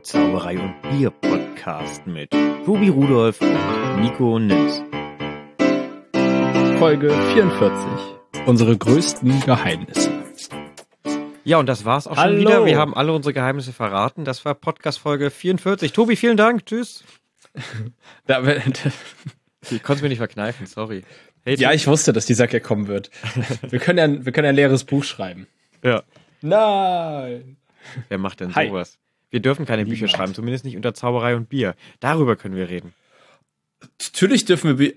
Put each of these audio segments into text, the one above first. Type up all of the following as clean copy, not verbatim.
der Zauberei und Bier Podcast mit Tobi Rudolph und Nico Nims. Folge 44. Unsere größten Geheimnisse. Ja, und das war's auch schon wieder. Wir haben alle unsere Geheimnisse verraten. Das war Podcast Folge 44. Tobi, vielen Dank. Tschüss. Ich konnte es mir nicht verkneifen, sorry. Hey, ja, ich wusste, dass dieser Gag kommen wird. Wir können ja ein leeres Buch schreiben. Ja. Nein. Wer macht denn sowas? Wir dürfen keine Bücher schreiben, zumindest nicht unter Zauberei und Bier. Darüber können wir reden. Natürlich dürfen wir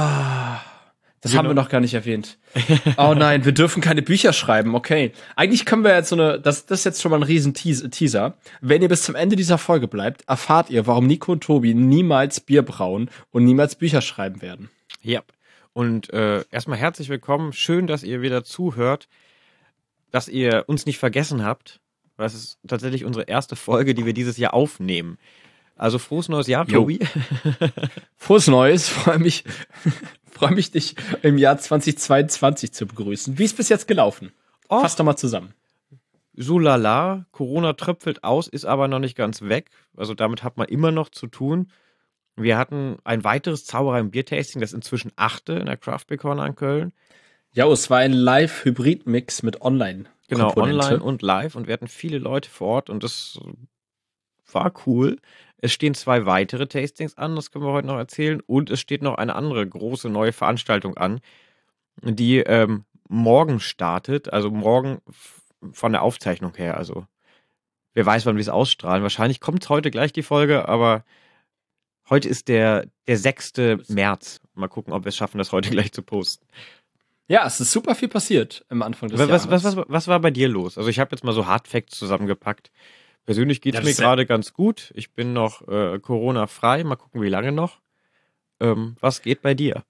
das haben wir noch gar nicht erwähnt. Oh nein, wir dürfen keine Bücher schreiben, okay. Eigentlich können wir jetzt das ist jetzt schon mal ein riesen Teaser. Wenn ihr bis zum Ende dieser Folge bleibt, erfahrt ihr, warum Nico und Tobi niemals Bier brauen und niemals Bücher schreiben werden. Ja, und erstmal herzlich willkommen. Schön, dass ihr wieder zuhört, dass ihr uns nicht vergessen habt. Das ist tatsächlich unsere erste Folge, die wir dieses Jahr aufnehmen. Also frohes neues Jahr, Tobi. Frohes Neues, freue mich, dich im Jahr 2022 zu begrüßen. Wie ist bis jetzt gelaufen? Fass doch mal zusammen. So lala, Corona tröpfelt aus, ist aber noch nicht ganz weg. Also damit hat man immer noch zu tun. Wir hatten ein weiteres Zauberei- und Biertasting, das inzwischen 8. in der Craft Beer Corner in Köln. Ja, es war ein Live-Hybrid-Mix mit Online. Genau, online und live. Und wir hatten viele Leute vor Ort und das war cool. Es stehen 2 weitere Tastings an, das können wir heute noch erzählen. Und es steht noch eine andere große neue Veranstaltung an, die morgen startet. Also morgen von der Aufzeichnung her. Also wer weiß, wann wir es ausstrahlen. Wahrscheinlich kommt heute gleich die Folge, aber heute ist der 6. März. Mal gucken, ob wir es schaffen, das heute gleich zu posten. Ja, es ist super viel passiert am Anfang des Jahres. Was war bei dir los? Also ich habe jetzt mal so Hardfacts zusammengepackt. Persönlich geht es mir gerade ganz gut. Ich bin noch Corona-frei. Mal gucken, wie lange noch. Was geht bei dir?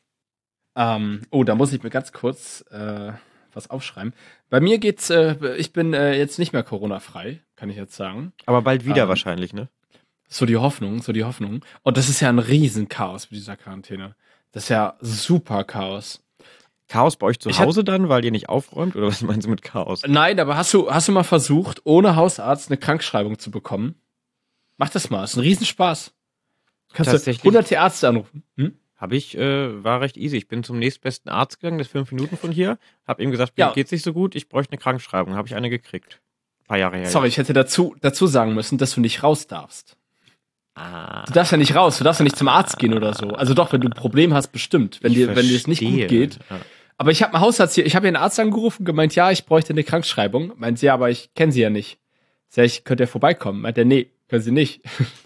Da muss ich mir ganz kurz was aufschreiben. Bei mir geht's, ich bin jetzt nicht mehr Corona-frei, kann ich jetzt sagen. Aber bald wieder wahrscheinlich, ne? So die Hoffnung. Und das ist ja ein Riesenchaos mit dieser Quarantäne. Das ist ja super Chaos. Chaos bei euch zu Hause dann, weil ihr nicht aufräumt? Oder was meinst du mit Chaos? Nein, aber hast du mal versucht, ohne Hausarzt eine Krankschreibung zu bekommen? Mach das mal, ist ein Riesenspaß. Kannst du hunderte Ärzte anrufen. War recht easy. Ich bin zum nächstbesten Arzt gegangen, das ist 5 Minuten von hier. Hab ihm gesagt, mir geht's nicht so gut, ich bräuchte eine Krankschreibung. Habe ich eine gekriegt. Ein paar Jahre her. Sorry, ich hätte dazu sagen müssen, dass du nicht raus darfst. Du darfst ja nicht raus, du darfst ja nicht zum Arzt gehen oder so. Also doch, wenn du ein Problem hast, bestimmt. Wenn dir es nicht gut geht. Ja. Aber ich habe einen Hausarzt hier, ich habe hier einen Arzt angerufen, gemeint, ja, ich bräuchte eine Krankschreibung. Meint sie, ja, aber ich kenne sie ja nicht. Sag ich, könnt ihr vorbeikommen? Meint er, nee, können sie nicht.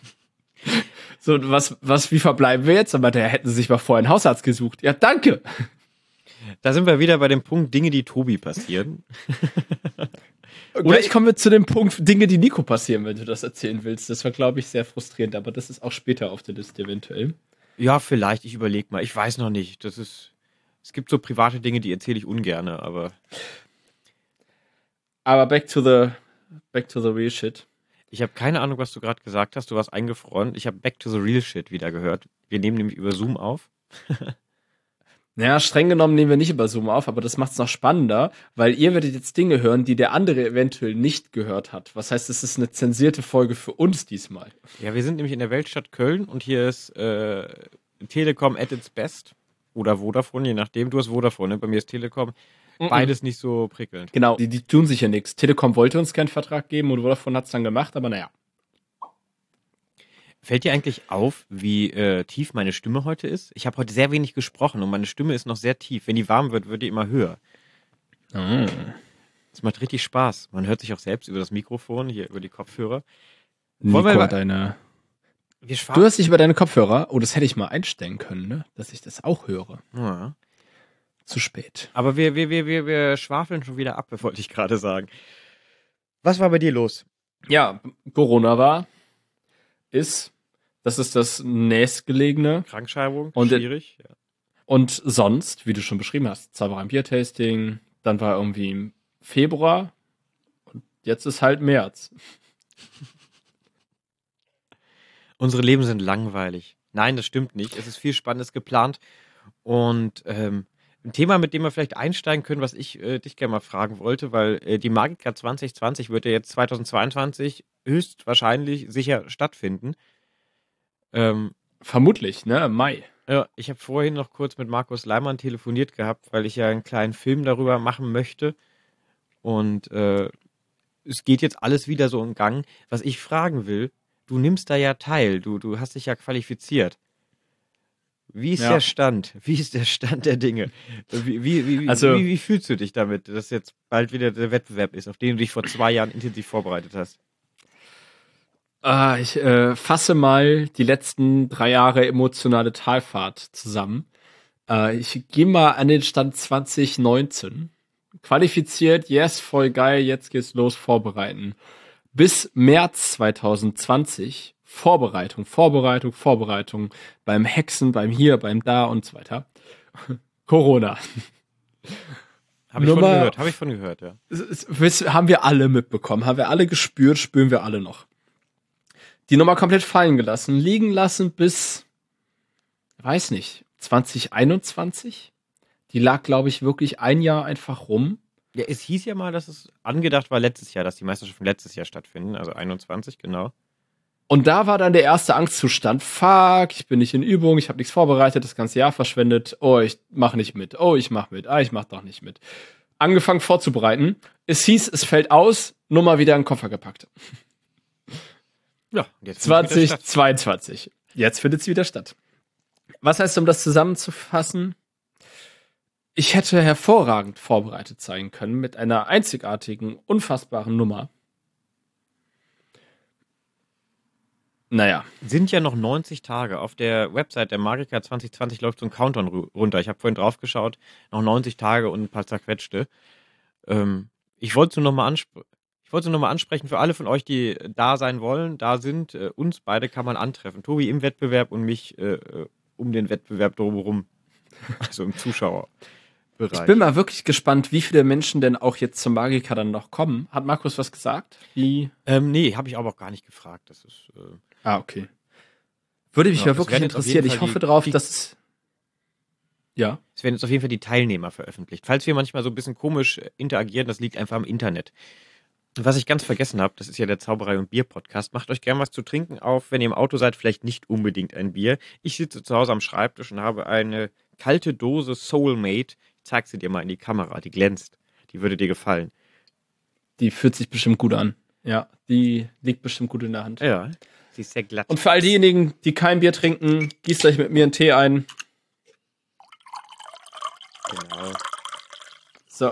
So, wie verbleiben wir jetzt? Und meint er, hätten sie sich mal vorher einen Hausarzt gesucht. Ja, danke. Da sind wir wieder bei dem Punkt Dinge, die Tobi passieren. Oder ich komme zu dem Punkt Dinge, die Nico passieren, wenn du das erzählen willst. Das war, glaube ich, sehr frustrierend, aber das ist auch später auf der Liste eventuell. Ja, vielleicht, ich überlege mal. Ich weiß noch nicht. Es gibt so private Dinge, die erzähle ich ungerne, aber back to the real shit. Ich habe keine Ahnung, was du gerade gesagt hast. Du warst eingefroren. Ich habe Back to the Real Shit wieder gehört. Wir nehmen nämlich über Zoom auf. Naja, streng genommen nehmen wir nicht über Zoom auf, aber das macht's noch spannender, weil ihr werdet jetzt Dinge hören, die der andere eventuell nicht gehört hat. Was heißt, es ist eine zensierte Folge für uns diesmal. Ja, wir sind nämlich in der Weltstadt Köln und hier ist Telekom at its best. Oder Vodafone, je nachdem. Du hast Vodafone, ne? Bei mir ist Telekom. Beides nicht so prickelnd. Genau, die tun sich ja nichts. Telekom wollte uns keinen Vertrag geben und Vodafone hat's dann gemacht, aber naja. Fällt dir eigentlich auf, wie tief meine Stimme heute ist? Ich habe heute sehr wenig gesprochen und meine Stimme ist noch sehr tief. Wenn die warm wird, wird die immer höher. Das macht richtig Spaß. Man hört sich auch selbst über das Mikrofon, hier über die Kopfhörer. Nico, du hörst dich über deine Kopfhörer? Oh, das hätte ich mal einstellen können, ne? Dass ich das auch höre. Ja. Zu spät. Aber wir schwafeln schon wieder ab, wollte ich gerade sagen. Was war bei dir los? Ja, Corona das ist das nächstgelegene. Krankschreibung, und schwierig. Ja. Und sonst, wie du schon beschrieben hast, Zauberei und Biertasting, dann war irgendwie im Februar und jetzt ist halt März. Unsere Leben sind langweilig. Nein, das stimmt nicht. Es ist viel Spannendes geplant und ein Thema, mit dem wir vielleicht einsteigen können, was ich dich gerne mal fragen wollte, weil die Magica 2020 wird ja jetzt 2022 höchstwahrscheinlich sicher stattfinden. Vermutlich, ne? Im Mai. Ja, ich habe vorhin noch kurz mit Markus Leimann telefoniert gehabt, weil ich ja einen kleinen Film darüber machen möchte. Und es geht jetzt alles wieder so in Gang. Was ich fragen will, du nimmst da ja teil, du hast dich ja qualifiziert. Wie ist der Stand? Wie ist der Stand der Dinge? Wie fühlst du dich damit, dass jetzt bald wieder der Wettbewerb ist, auf den du dich vor 2 Jahren intensiv vorbereitet hast? Ich fasse mal die letzten 3 Jahre emotionale Talfahrt zusammen. Ich gehe mal an den Stand 2019. Qualifiziert, yes, voll geil, jetzt geht's los, vorbereiten. Bis März 2020 Vorbereitung, beim Hexen, beim hier, beim da und so weiter. Corona. Habe ich von gehört, ja. Haben wir alle mitbekommen, haben wir alle gespürt, spüren wir alle noch. Die Nummer komplett fallen gelassen, liegen lassen bis, weiß nicht, 2021. Die lag, glaube ich, wirklich 1 Jahr einfach rum. Ja, es hieß ja mal, dass es angedacht war letztes Jahr, dass die Meisterschaften letztes Jahr stattfinden, also 21, genau. Und da war dann der erste Angstzustand. Fuck, ich bin nicht in Übung, ich habe nichts vorbereitet, das ganze Jahr verschwendet. Oh, ich mache nicht mit. Oh, ich mache mit. Ich mache doch nicht mit. Angefangen vorzubereiten. Es hieß, es fällt aus, Nummer wieder in den Koffer gepackt. Ja, jetzt 2022. Jetzt findet sie wieder statt. Was heißt, um das zusammenzufassen? Ich hätte hervorragend vorbereitet sein können mit einer einzigartigen, unfassbaren Nummer. Naja. Sind ja noch 90 Tage. Auf der Website der Magica 2020 läuft so ein Countdown runter. Ich habe vorhin drauf geschaut. Noch 90 Tage und ein paar zerquetschte. Ich wollte es nur nochmal ansprechen für alle von euch, die da sein wollen, da sind. Uns beide kann man antreffen. Tobi im Wettbewerb und mich um den Wettbewerb drumherum. Also im Zuschauerbereich. Ich bin mal wirklich gespannt, wie viele Menschen denn auch jetzt zum Magica dann noch kommen. Hat Markus was gesagt? Nee, habe ich aber auch gar nicht gefragt. Das ist... okay. Würde mich ja wirklich interessieren. Ich hoffe drauf, dass es... Ja. Es werden jetzt auf jeden Fall die Teilnehmer veröffentlicht. Falls wir manchmal so ein bisschen komisch interagieren, das liegt einfach am Internet. Was ich ganz vergessen habe, das ist ja der Zauberei- und Bier-Podcast. Macht euch gern was zu trinken auf, wenn ihr im Auto seid, vielleicht nicht unbedingt ein Bier. Ich sitze zu Hause am Schreibtisch und habe eine kalte Dose Soulmate. Ich zeig sie dir mal in die Kamera, die glänzt. Die würde dir gefallen. Die fühlt sich bestimmt gut an. Ja, die liegt bestimmt gut in der Hand. Ja, sie ist sehr glatt. Und für all diejenigen, die kein Bier trinken, gießt euch mit mir einen Tee ein. Genau. So.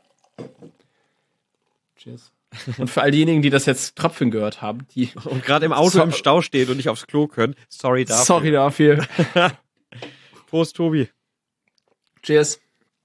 Cheers. Und für all diejenigen, die das jetzt Tröpfeln gehört haben, die und gerade im Auto im Stau stehen und nicht aufs Klo können, sorry dafür. Prost, Tobi. Cheers.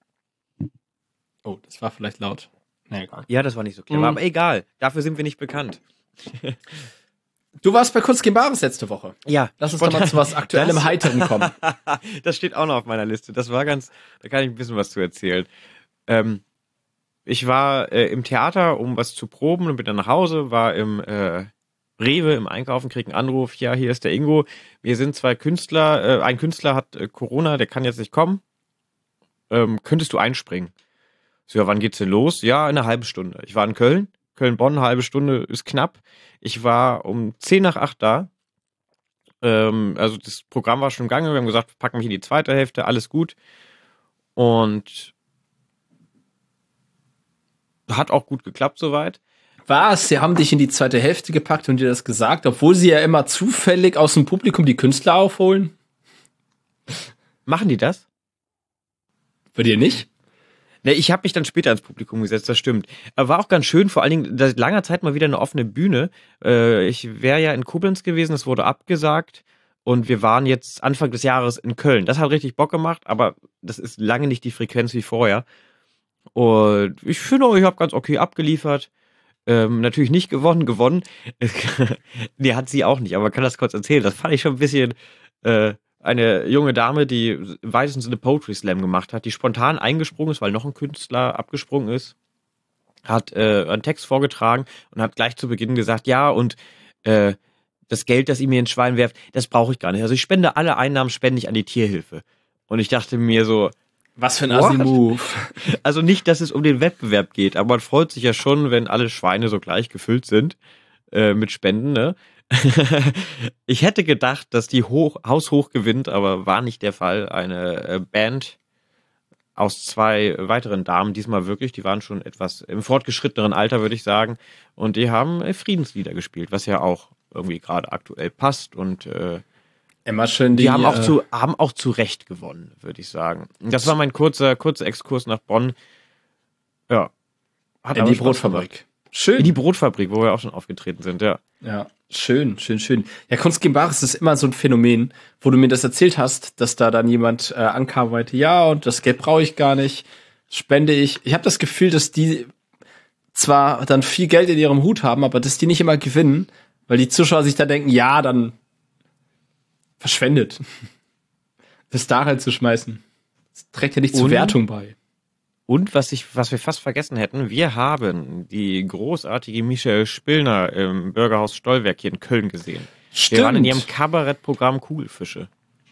Oh, das war vielleicht laut. Nee, egal. Ja, das war nicht so clever, aber egal. Dafür sind wir nicht bekannt. Du warst bei Kunst gegen Bares letzte Woche. Ja. Lass uns doch mal zu was Aktuellem, Heiterem kommen. Das steht auch noch auf meiner Liste. Da kann ich ein bisschen was zu erzählen. Ich war im Theater, um was zu proben und bin dann nach Hause, war im Rewe im Einkaufen, krieg einen Anruf, ja, hier ist der Ingo. Wir sind 2 Künstler, ein Künstler hat Corona, der kann jetzt nicht kommen. Könntest du einspringen? So, ja, wann geht's denn los? Ja, in einer halben Stunde. Ich war in Köln, Köln-Bonn, eine halbe Stunde ist knapp. Ich war um 7:50 da. Also das Programm war schon im Gange, wir haben gesagt, packen mich in die zweite Hälfte, alles gut. Und hat auch gut geklappt soweit. Was? Sie haben dich in die zweite Hälfte gepackt und dir das gesagt, obwohl sie ja immer zufällig aus dem Publikum die Künstler aufholen? Machen die das? Bei dir nicht? Ne, ich habe mich dann später ins Publikum gesetzt, das stimmt. Aber war auch ganz schön, vor allen Dingen seit langer Zeit mal wieder eine offene Bühne. Ich wäre ja in Koblenz gewesen, es wurde abgesagt. Und wir waren jetzt Anfang des Jahres in Köln. Das hat richtig Bock gemacht, aber das ist lange nicht die Frequenz wie vorher. Und ich finde, ich habe ganz okay abgeliefert. Natürlich nicht gewonnen. Nee, hat sie auch nicht, aber kann das kurz erzählen. Das fand ich schon ein bisschen eine junge Dame, die im weitesten Sinne Poetry Slam gemacht hat, die spontan eingesprungen ist, weil noch ein Künstler abgesprungen ist, hat einen Text vorgetragen und hat gleich zu Beginn gesagt, ja, und das Geld, das ihr mir ins Schwein werft, das brauche ich gar nicht. Also ich spende alle Einnahmen, spende ich an die Tierhilfe. Und ich dachte mir so, Was für ein Assi-Move. Also nicht, dass es um den Wettbewerb geht, aber man freut sich ja schon, wenn alle Schweine so gleich gefüllt sind mit Spenden, ne? Ich hätte gedacht, dass die haushoch gewinnt, aber war nicht der Fall. Eine Band aus 2 weiteren Damen, diesmal wirklich, die waren schon etwas im fortgeschritteneren Alter, würde ich sagen. Und die haben Friedenslieder gespielt, was ja auch irgendwie gerade aktuell passt. Und immer schön die haben auch zu Recht gewonnen, würde ich sagen. Das war mein kurzer Exkurs nach Bonn. Ja. Hat in die Brotfabrik. Schön. In die Brotfabrik, wo wir auch schon aufgetreten sind, ja. Ja, schön. Ja, Kunst gegen Bares ist immer so ein Phänomen, wo du mir das erzählt hast, dass da dann jemand ankam und meinte, ja, und das Geld brauche ich gar nicht, spende ich. Ich habe das Gefühl, dass die zwar dann viel Geld in ihrem Hut haben, aber dass die nicht immer gewinnen, weil die Zuschauer sich da denken, ja, dann verschwendet. Das da halt zu schmeißen. Das trägt ja nicht zur Wertung bei. Und was wir fast vergessen hätten, wir haben die großartige Michelle Spillner im Bürgerhaus Stollwerk hier in Köln gesehen. Stimmt. Wir waren in ihrem Kabarettprogramm Kugelfische.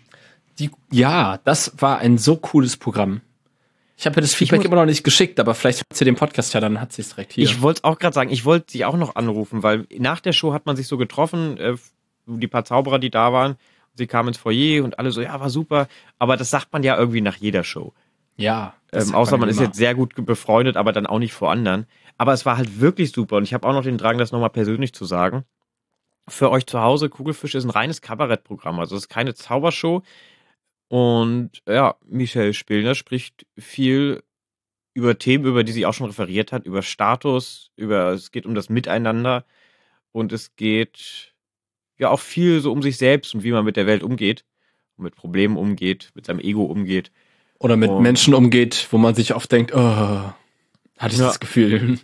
Ja, das war ein so cooles Programm. Ich habe ja das Feedback immer noch nicht geschickt, aber vielleicht hat sie den Podcast ja, dann hat sie es direkt hier. Ich wollte es auch gerade sagen, ich wollte sie auch noch anrufen, weil nach der Show hat man sich so getroffen, die paar Zauberer, die da waren, sie kamen ins Foyer und alle so, ja, war super, aber das sagt man ja irgendwie nach jeder Show. Ja. Außer man ist jetzt sehr gut befreundet, aber dann auch nicht vor anderen. Aber es war halt wirklich super und ich habe auch noch den Drang, das nochmal persönlich zu sagen. Für euch zu Hause, Kugelfisch ist ein reines Kabarettprogramm, also es ist keine Zaubershow. Und ja, Michelle Spillner spricht viel über Themen, über die sie auch schon referiert hat, über Status, es geht um das Miteinander und es geht ja auch viel so um sich selbst und wie man mit der Welt umgeht, mit Problemen umgeht, mit seinem Ego umgeht. Oder mit Menschen umgeht, wo man sich oft denkt, hatte ich das Gefühl.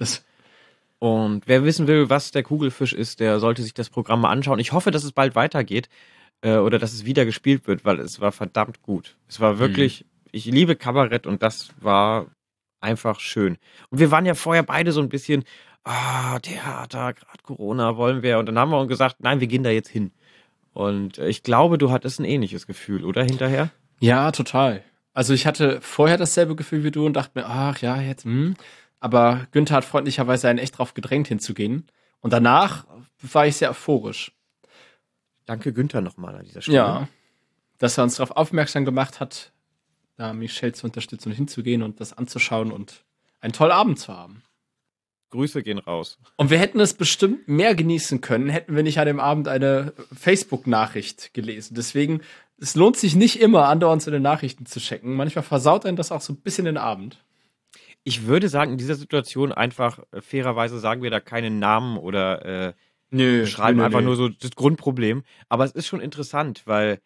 Und wer wissen will, was der Kugelfisch ist, der sollte sich das Programm mal anschauen. Ich hoffe, dass es bald weitergeht oder dass es wieder gespielt wird, weil es war verdammt gut. Es war wirklich, ich liebe Kabarett und das war einfach schön. Und wir waren ja vorher beide so ein bisschen, Theater, gerade Corona wollen wir. Und dann haben wir uns gesagt, nein, wir gehen da jetzt hin. Und ich glaube, du hattest ein ähnliches Gefühl, oder hinterher? Ja, total. Also ich hatte vorher dasselbe Gefühl wie du und dachte mir, ach ja, jetzt, aber Günther hat freundlicherweise einen echt drauf gedrängt hinzugehen. Und danach war ich sehr euphorisch. Danke Günther nochmal an dieser Stelle. Ja, dass er uns darauf aufmerksam gemacht hat, da Michelle zu unterstützen und hinzugehen und das anzuschauen und einen tollen Abend zu haben. Grüße gehen raus. Und wir hätten es bestimmt mehr genießen können, hätten wir nicht an dem Abend eine Facebook-Nachricht gelesen. Deswegen, es lohnt sich nicht immer, andauernd seine Nachrichten zu checken. Manchmal versaut einen das auch so ein bisschen den Abend. Ich würde sagen, in dieser Situation einfach, fairerweise sagen wir da keinen Namen oder schreiben einfach nur so das Grundproblem. Aber es ist schon interessant, weil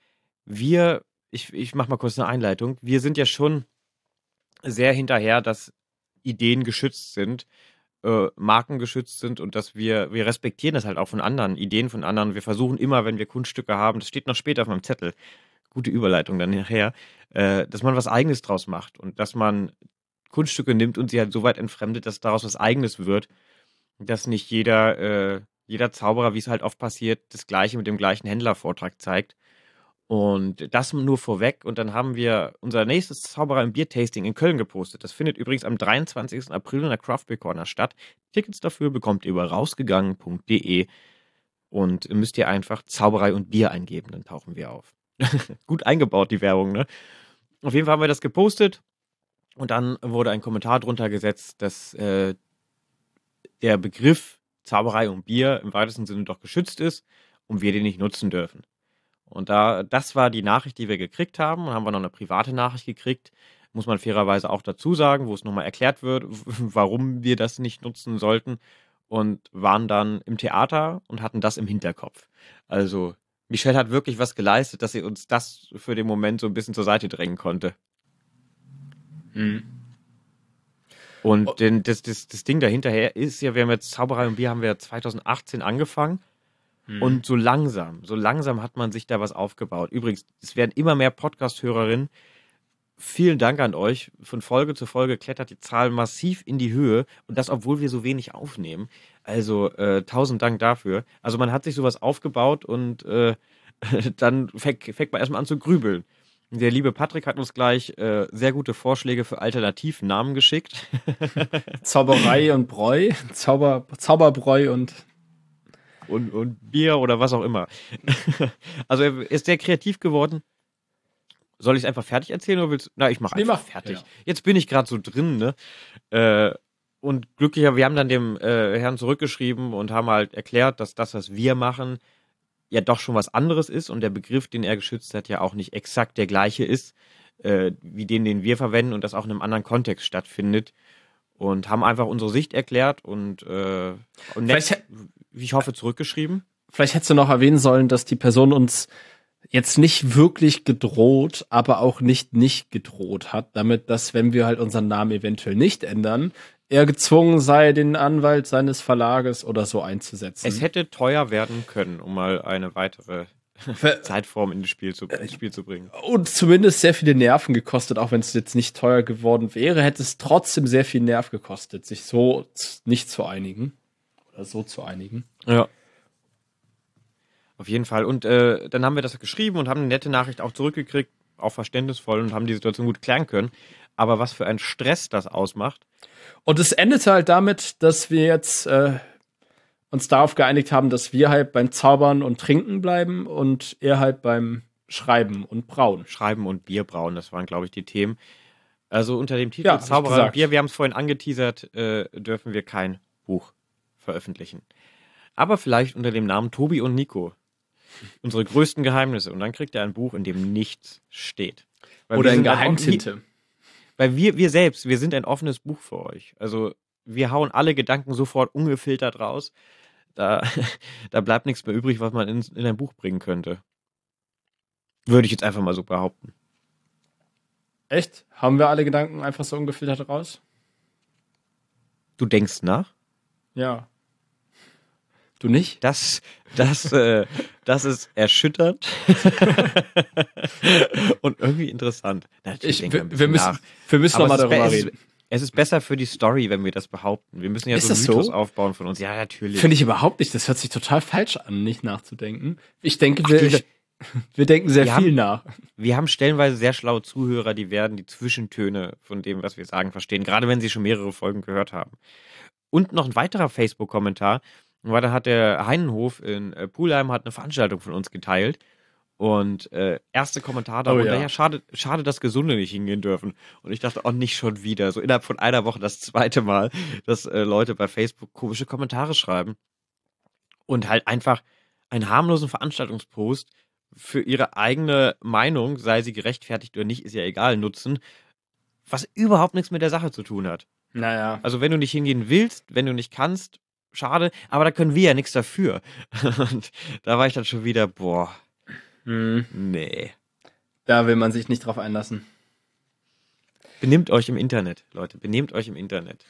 ich mach mal kurz eine Einleitung, wir sind ja schon sehr hinterher, dass Ideen geschützt sind, Marken geschützt sind und dass wir respektieren das halt auch von anderen, Ideen von anderen. Wir versuchen immer, wenn wir Kunststücke haben, das steht noch später auf meinem Zettel, gute Überleitung dann nachher, dass man was Eigenes draus macht und dass man Kunststücke nimmt und sie halt so weit entfremdet, dass daraus was Eigenes wird, dass nicht jeder Zauberer, wie es halt oft passiert, das Gleiche mit dem gleichen Händlervortrag zeigt. Und das nur vorweg. Und dann haben wir unser nächstes Zauberer im Biertasting in Köln gepostet. Das findet übrigens am 23. April in der Craft Beer Corner statt. Tickets dafür bekommt ihr über rausgegangen.de und müsst ihr einfach Zauberei und Bier eingeben, dann tauchen wir auf. Gut eingebaut, die Werbung, ne? Auf jeden Fall haben wir das gepostet und dann wurde ein Kommentar drunter gesetzt, dass der Begriff Zauberei und Bier im weitesten Sinne doch geschützt ist und wir den nicht nutzen dürfen. Und das war die Nachricht, die wir gekriegt haben. Und haben wir noch eine private Nachricht gekriegt, muss man fairerweise auch dazu sagen, wo es nochmal erklärt wird, warum wir das nicht nutzen sollten. Und waren dann im Theater und hatten das im Hinterkopf. Also Michelle hat wirklich was geleistet, dass sie uns das für den Moment so ein bisschen zur Seite drängen konnte. Und das Ding dahinterher ist ja, wir haben jetzt Zauberei und Bier haben wir 2018 angefangen. Und so langsam hat man sich da was aufgebaut. Übrigens, es werden immer mehr Podcast-Hörerinnen. Vielen Dank an euch. Von Folge zu Folge klettert die Zahl massiv in die Höhe. Und das, obwohl wir so wenig aufnehmen. Also 1000 Dank dafür. Also man hat sich sowas aufgebaut und dann fängt man erstmal an zu grübeln. Der liebe Patrick hat uns gleich sehr gute Vorschläge für Alternativnamen geschickt. Zauberei und Bräu, Zauberbräu und Bier oder was auch immer. Also er ist sehr kreativ geworden. Soll ich es einfach fertig erzählen oder willst du? Na, ich mache einfach fertig. Ja. Jetzt bin ich gerade so drin, ne? Und glücklicherweise, wir haben dann dem Herrn zurückgeschrieben und haben halt erklärt, dass das, was wir machen, ja doch schon was anderes ist und der Begriff, den er geschützt hat, ja auch nicht exakt der gleiche ist, wie den wir verwenden und das auch in einem anderen Kontext stattfindet. Und haben einfach unsere Sicht erklärt und nett, ich hoffe, zurückgeschrieben. Vielleicht hättest du noch erwähnen sollen, dass die Person uns jetzt nicht wirklich gedroht, aber auch nicht gedroht hat, damit, dass, wenn wir halt unseren Namen eventuell nicht ändern, er gezwungen sei, den Anwalt seines Verlages oder so einzusetzen. Es hätte teuer werden können, um mal eine weitere Zeitform ins Spiel zu bringen. Und zumindest sehr viele Nerven gekostet, auch wenn es jetzt nicht teuer geworden wäre, hätte es trotzdem sehr viel Nerv gekostet, sich so nicht zu einigen. Oder so zu einigen. Ja. Auf jeden Fall. Und dann haben wir das geschrieben und haben eine nette Nachricht auch zurückgekriegt, auch verständnisvoll und haben die Situation gut klären können. Aber was für ein Stress das ausmacht. Und es endete halt damit, dass wir jetzt uns darauf geeinigt haben, dass wir halt beim Zaubern und Trinken bleiben und er halt beim Schreiben und Brauen. Schreiben und Bier brauen, das waren, glaube ich, die Themen. Also unter dem Titel Zauberer und Bier, wir haben es vorhin angeteasert, dürfen wir kein Buch veröffentlichen. Aber vielleicht unter dem Namen Tobi und Nico. Unsere größten Geheimnisse. Und dann kriegt er ein Buch, in dem nichts steht. Oder in Geheimtinte. Weil wir selbst, wir sind ein offenes Buch für euch. Also wir hauen alle Gedanken sofort ungefiltert raus. Da bleibt nichts mehr übrig, was man in ein Buch bringen könnte. Würde ich jetzt einfach mal so behaupten. Echt? Haben wir alle Gedanken einfach so ungefiltert raus? Du denkst nach? Ja. Du nicht? Das ist erschütternd und irgendwie interessant. Wir müssen noch mal darüber reden. Es ist besser für die Story, wenn wir das behaupten. Wir müssen ja so einen Mythos aufbauen von uns. Ja, natürlich. Finde ich überhaupt nicht. Das hört sich total falsch an, nicht nachzudenken. Ich denke, wir denken sehr viel nach. Wir haben stellenweise sehr schlaue Zuhörer, die werden die Zwischentöne von dem, was wir sagen, verstehen. Gerade wenn sie schon mehrere Folgen gehört haben. Und noch ein weiterer Facebook-Kommentar. Weil da hat der Heinenhof in Pulheim hat eine Veranstaltung von uns geteilt. Und erste Kommentar darunter, ja, schade, dass Gesunde nicht hingehen dürfen. Und ich dachte, nicht schon wieder. So innerhalb von einer Woche das zweite Mal, dass Leute bei Facebook komische Kommentare schreiben. Und halt einfach einen harmlosen Veranstaltungspost für ihre eigene Meinung, sei sie gerechtfertigt oder nicht, ist ja egal, nutzen, was überhaupt nichts mit der Sache zu tun hat. Naja. Also wenn du nicht hingehen willst, wenn du nicht kannst, schade, aber da können wir ja nichts dafür. Und da war ich dann schon wieder, nee. Da will man sich nicht drauf einlassen. Benehmt euch im Internet, Leute. Benehmt euch im Internet.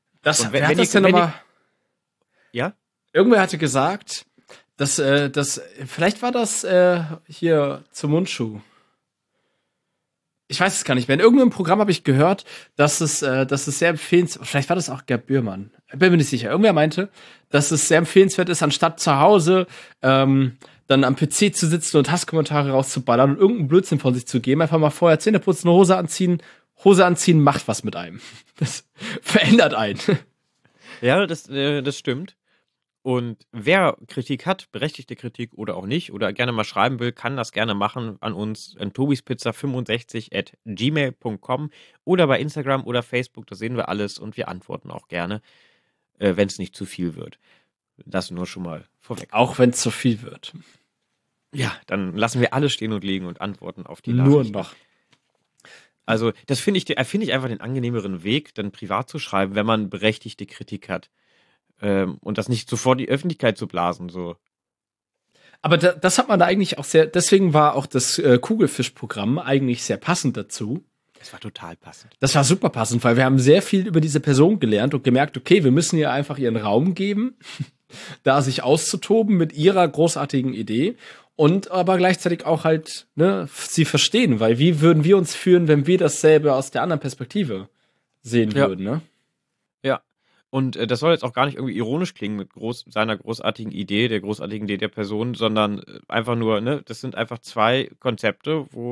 Ja? Irgendwer hatte gesagt, dass vielleicht war das hier zum Mundschuh. Ich weiß es gar nicht mehr. In irgendeinem Programm habe ich gehört, dass es sehr empfehlenswert, vielleicht war das auch Gerd Bührmann, bin mir nicht sicher. Irgendwer meinte, dass es sehr empfehlenswert ist, anstatt zu Hause dann am PC zu sitzen und Hasskommentare rauszuballern und irgendeinen Blödsinn von sich zu geben, einfach mal vorher Zähne putzen, Hose anziehen macht was mit einem. Das verändert einen. Ja, das stimmt. Und wer Kritik hat, berechtigte Kritik oder auch nicht, oder gerne mal schreiben will, kann das gerne machen an uns, an tobispizza65@gmail.com oder bei Instagram oder Facebook, da sehen wir alles und wir antworten auch gerne, wenn es nicht zu viel wird. Das nur schon mal vorweg. Auch wenn es zu viel wird. Ja, dann lassen wir alles stehen und liegen und antworten auf die Nachrichten. Nur noch. Also, das finde ich einfach den angenehmeren Weg, dann privat zu schreiben, wenn man berechtigte Kritik hat. Und das nicht sofort die Öffentlichkeit zu blasen, so. Aber das hat man da eigentlich auch deswegen war auch das Kugelfisch-Programm eigentlich sehr passend dazu. Das war total passend. Das war super passend, weil wir haben sehr viel über diese Person gelernt und gemerkt, okay, wir müssen ihr einfach ihren Raum geben, da sich auszutoben mit ihrer großartigen Idee und aber gleichzeitig auch halt, sie verstehen, weil wie würden wir uns fühlen, wenn wir dasselbe aus der anderen Perspektive sehen würden, ne? Ja. Und das soll jetzt auch gar nicht irgendwie ironisch klingen mit seiner großartigen Idee, der großartigen Idee der Person, sondern einfach nur, das sind einfach zwei Konzepte, wo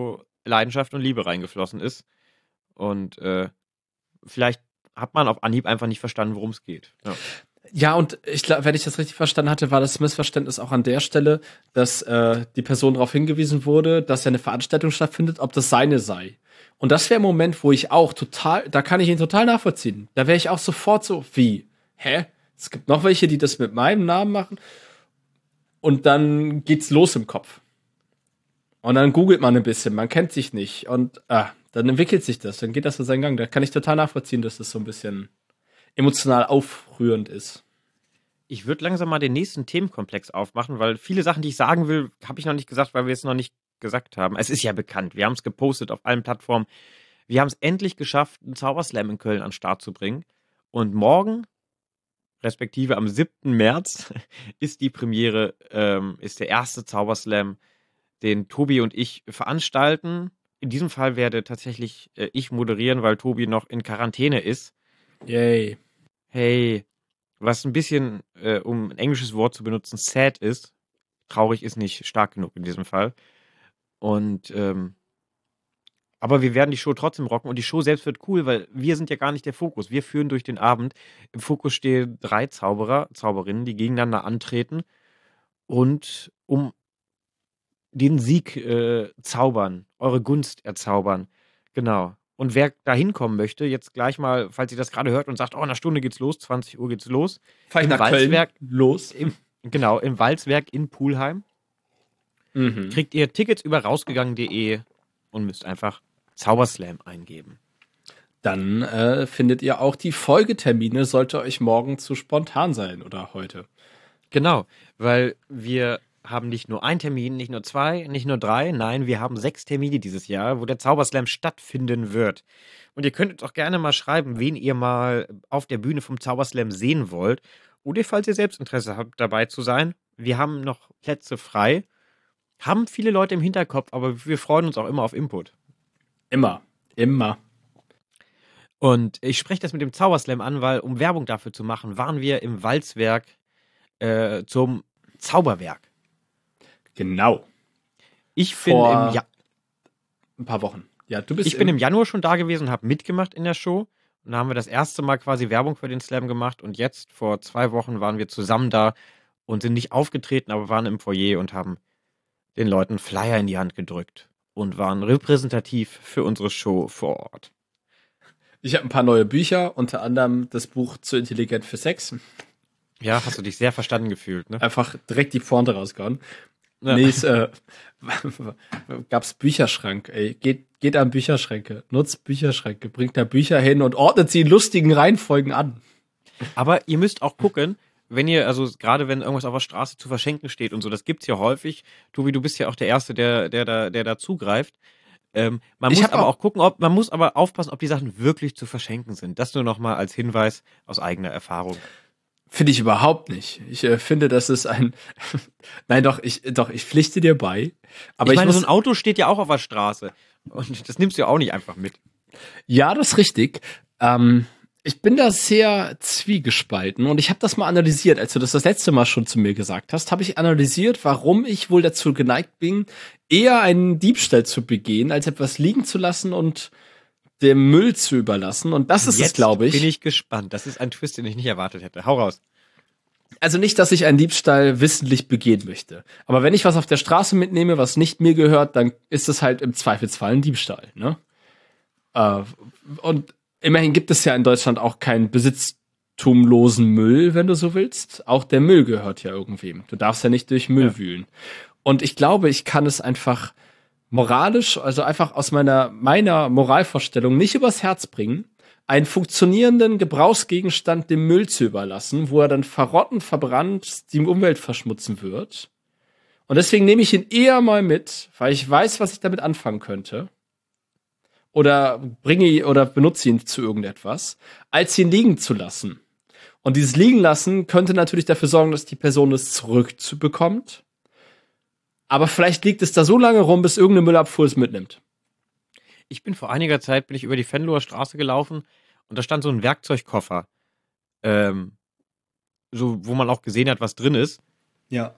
Leidenschaft und Liebe reingeflossen ist. Und vielleicht hat man auf Anhieb einfach nicht verstanden, worum es geht. Ja. Ja, und ich glaube, wenn ich das richtig verstanden hatte, war das Missverständnis auch an der Stelle, dass die Person darauf hingewiesen wurde, dass ja eine Veranstaltung stattfindet, ob das seine sei. Und das wäre ein Moment, wo ich auch da kann ich ihn total nachvollziehen. Da wäre ich auch sofort so, wie? Hä? Es gibt noch welche, die das mit meinem Namen machen. Und dann geht's los im Kopf. Und dann googelt man ein bisschen, man kennt sich nicht. Und dann entwickelt sich das, dann geht das so seinen Gang. Da kann ich total nachvollziehen, dass das so ein bisschen emotional aufrührend ist. Ich würde langsam mal den nächsten Themenkomplex aufmachen, weil viele Sachen, die ich sagen will, habe ich noch nicht gesagt, weil wir es noch nicht gesagt haben. Es ist ja bekannt. Wir haben es gepostet auf allen Plattformen. Wir haben es endlich geschafft, einen Zauberslam in Köln an den Start zu bringen. Und morgen, respektive am 7. März, ist die Premiere, ist der erste Zauberslam, den Tobi und ich veranstalten. In diesem Fall werde tatsächlich ich moderieren, weil Tobi noch in Quarantäne ist. Yay. Hey, was ein bisschen, um ein englisches Wort zu benutzen, sad ist. Traurig ist nicht stark genug in diesem Fall. Und, aber wir werden die Show trotzdem rocken und die Show selbst wird cool, weil wir sind ja gar nicht der Fokus. Wir führen durch den Abend. Im Fokus stehen 3 Zauberer, Zauberinnen, die gegeneinander antreten und um den Sieg zaubern, eure Gunst erzaubern. Genau. Und wer da hinkommen möchte, jetzt gleich mal, falls ihr das gerade hört und sagt, oh, in einer Stunde geht's los, 20 Uhr geht's los. Fahr ich nach Köln los. Genau, im Walzwerk in Pulheim. Kriegt ihr Tickets über rausgegangen.de und müsst einfach Zauberslam eingeben. Dann findet ihr auch die Folgetermine, sollte euch morgen zu spontan sein oder heute. Genau, weil wir haben nicht nur einen Termin, nicht nur 2, nicht nur 3, nein, wir haben 6 Termine dieses Jahr, wo der Zauberslam stattfinden wird. Und ihr könntet auch gerne mal schreiben, wen ihr mal auf der Bühne vom Zauberslam sehen wollt. Oder falls ihr selbst Interesse habt, dabei zu sein. Wir haben noch Plätze frei. Haben viele Leute im Hinterkopf, aber wir freuen uns auch immer auf Input. Immer. Und ich spreche das mit dem Zauberslam an, weil, um Werbung dafür zu machen, waren wir im Walzwerk zum Zauberwerk. Genau. Ich bin ein paar Wochen. Ja, ich bin im Januar schon da gewesen und habe mitgemacht in der Show. Und da haben wir das erste Mal quasi Werbung für den Slam gemacht. Und jetzt, vor 2 Wochen, waren wir zusammen da und sind nicht aufgetreten, aber waren im Foyer und haben den Leuten Flyer in die Hand gedrückt und waren repräsentativ für unsere Show vor Ort. Ich habe ein paar neue Bücher, unter anderem das Buch Zu intelligent für Sex. Ja, hast du dich sehr verstanden gefühlt, ne? Einfach direkt die Pointe rausgehauen. Ja. Nee, gab's Bücherschrank, ey. Geht an Bücherschränke, nutzt Bücherschränke, bringt da Bücher hin und ordnet sie in lustigen Reihenfolgen an. Aber ihr müsst auch gucken, wenn ihr, also gerade wenn irgendwas auf der Straße zu verschenken steht und so, das gibt's ja häufig. Tobi, du bist ja auch der Erste, der da zugreift. Man muss aber auch gucken, man muss aber aufpassen, ob die Sachen wirklich zu verschenken sind. Das nur nochmal als Hinweis aus eigener Erfahrung. Finde ich überhaupt nicht. Ich finde, das ist Nein, ich pflichte dir bei. Aber ich meine, so ein Auto steht ja auch auf der Straße. Und das nimmst du ja auch nicht einfach mit. Ja, das ist richtig. Ich bin da sehr zwiegespalten und ich habe das mal analysiert. Als du das letzte Mal schon zu mir gesagt hast, habe ich analysiert, warum ich wohl dazu geneigt bin, eher einen Diebstahl zu begehen, als etwas liegen zu lassen und dem Müll zu überlassen. Und das ist es, glaube ich. Bin ich gespannt. Das ist ein Twist, den ich nicht erwartet hätte. Hau raus. Also nicht, dass ich einen Diebstahl wissentlich begehen möchte. Aber wenn ich was auf der Straße mitnehme, was nicht mir gehört, dann ist es halt im Zweifelsfall ein Diebstahl, ne? Und immerhin gibt es ja in Deutschland auch keinen besitztumlosen Müll, wenn du so willst. Auch der Müll gehört ja irgendwem. Du darfst ja nicht durch Müll wühlen. Und ich glaube, ich kann es einfach moralisch, also einfach aus meiner Moralvorstellung nicht übers Herz bringen, einen funktionierenden Gebrauchsgegenstand dem Müll zu überlassen, wo er dann verrotten, verbrannt, die Umwelt verschmutzen wird. Und deswegen nehme ich ihn eher mal mit, weil ich weiß, was ich damit anfangen könnte. Oder benutze ihn zu irgendetwas, als ihn liegen zu lassen. Und dieses Liegen lassen könnte natürlich dafür sorgen, dass die Person es zurückbekommt. Aber vielleicht liegt es da so lange rum, bis irgendeine Müllabfuhr es mitnimmt. Ich bin vor einiger Zeit über die Venloer Straße gelaufen und da stand so ein Werkzeugkoffer, so, wo man auch gesehen hat, was drin ist. Ja.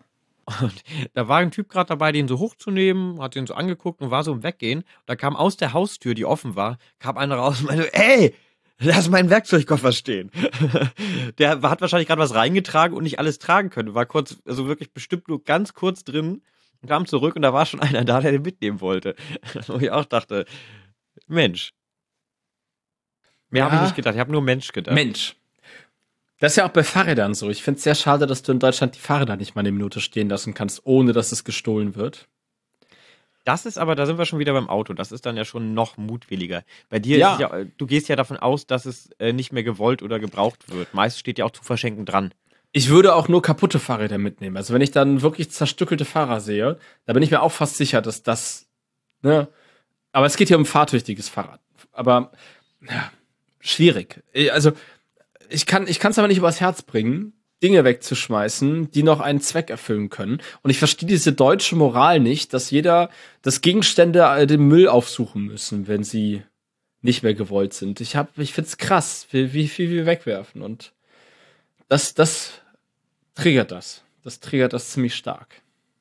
Und da war ein Typ gerade dabei, den so hochzunehmen, hat den so angeguckt und war so im Weggehen. Da kam aus der Haustür, die offen war, kam einer raus und meinte, ey, lass meinen Werkzeugkoffer stehen. Der hat wahrscheinlich gerade was reingetragen und nicht alles tragen können. War kurz, also wirklich bestimmt nur ganz kurz drin und kam zurück und da war schon einer da, der den mitnehmen wollte. Wo ich auch dachte, Mensch. Mehr habe ich nicht gedacht, ich habe nur Mensch gedacht. Mensch. Das ist ja auch bei Fahrrädern so. Ich finde es sehr schade, dass du in Deutschland die Fahrräder nicht mal eine Minute stehen lassen kannst, ohne dass es gestohlen wird. Das ist aber, da sind wir schon wieder beim Auto. Das ist dann ja schon noch mutwilliger. Bei dir Ja. ist es ja, du gehst ja davon aus, dass es nicht mehr gewollt oder gebraucht wird. Meist steht ja auch zu verschenken dran. Ich würde auch nur kaputte Fahrräder mitnehmen. Also wenn ich dann wirklich zerstückelte Fahrer sehe, da bin ich mir auch fast sicher, dass das, ne? Aber es geht hier um ein fahrtüchtiges Fahrrad. Aber, ja, schwierig. Also, ich kann es aber nicht übers Herz bringen, Dinge wegzuschmeißen, die noch einen Zweck erfüllen können. Und ich verstehe diese deutsche Moral nicht, dass Gegenstände den Müll aufsuchen müssen, wenn sie nicht mehr gewollt sind. Ich find's krass, wie viel wir wegwerfen. Und das triggert das. Das triggert das ziemlich stark.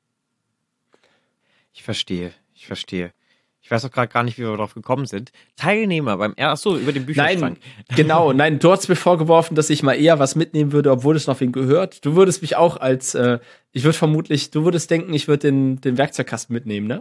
Ich verstehe. Ich weiß auch gerade gar nicht, wie wir darauf gekommen sind. Teilnehmer über den Bücherschrank. Nein, du hast mir vorgeworfen, dass ich mal eher was mitnehmen würde, obwohl es noch wen gehört. Du würdest mich auch du würdest denken, ich würde den Werkzeugkasten mitnehmen,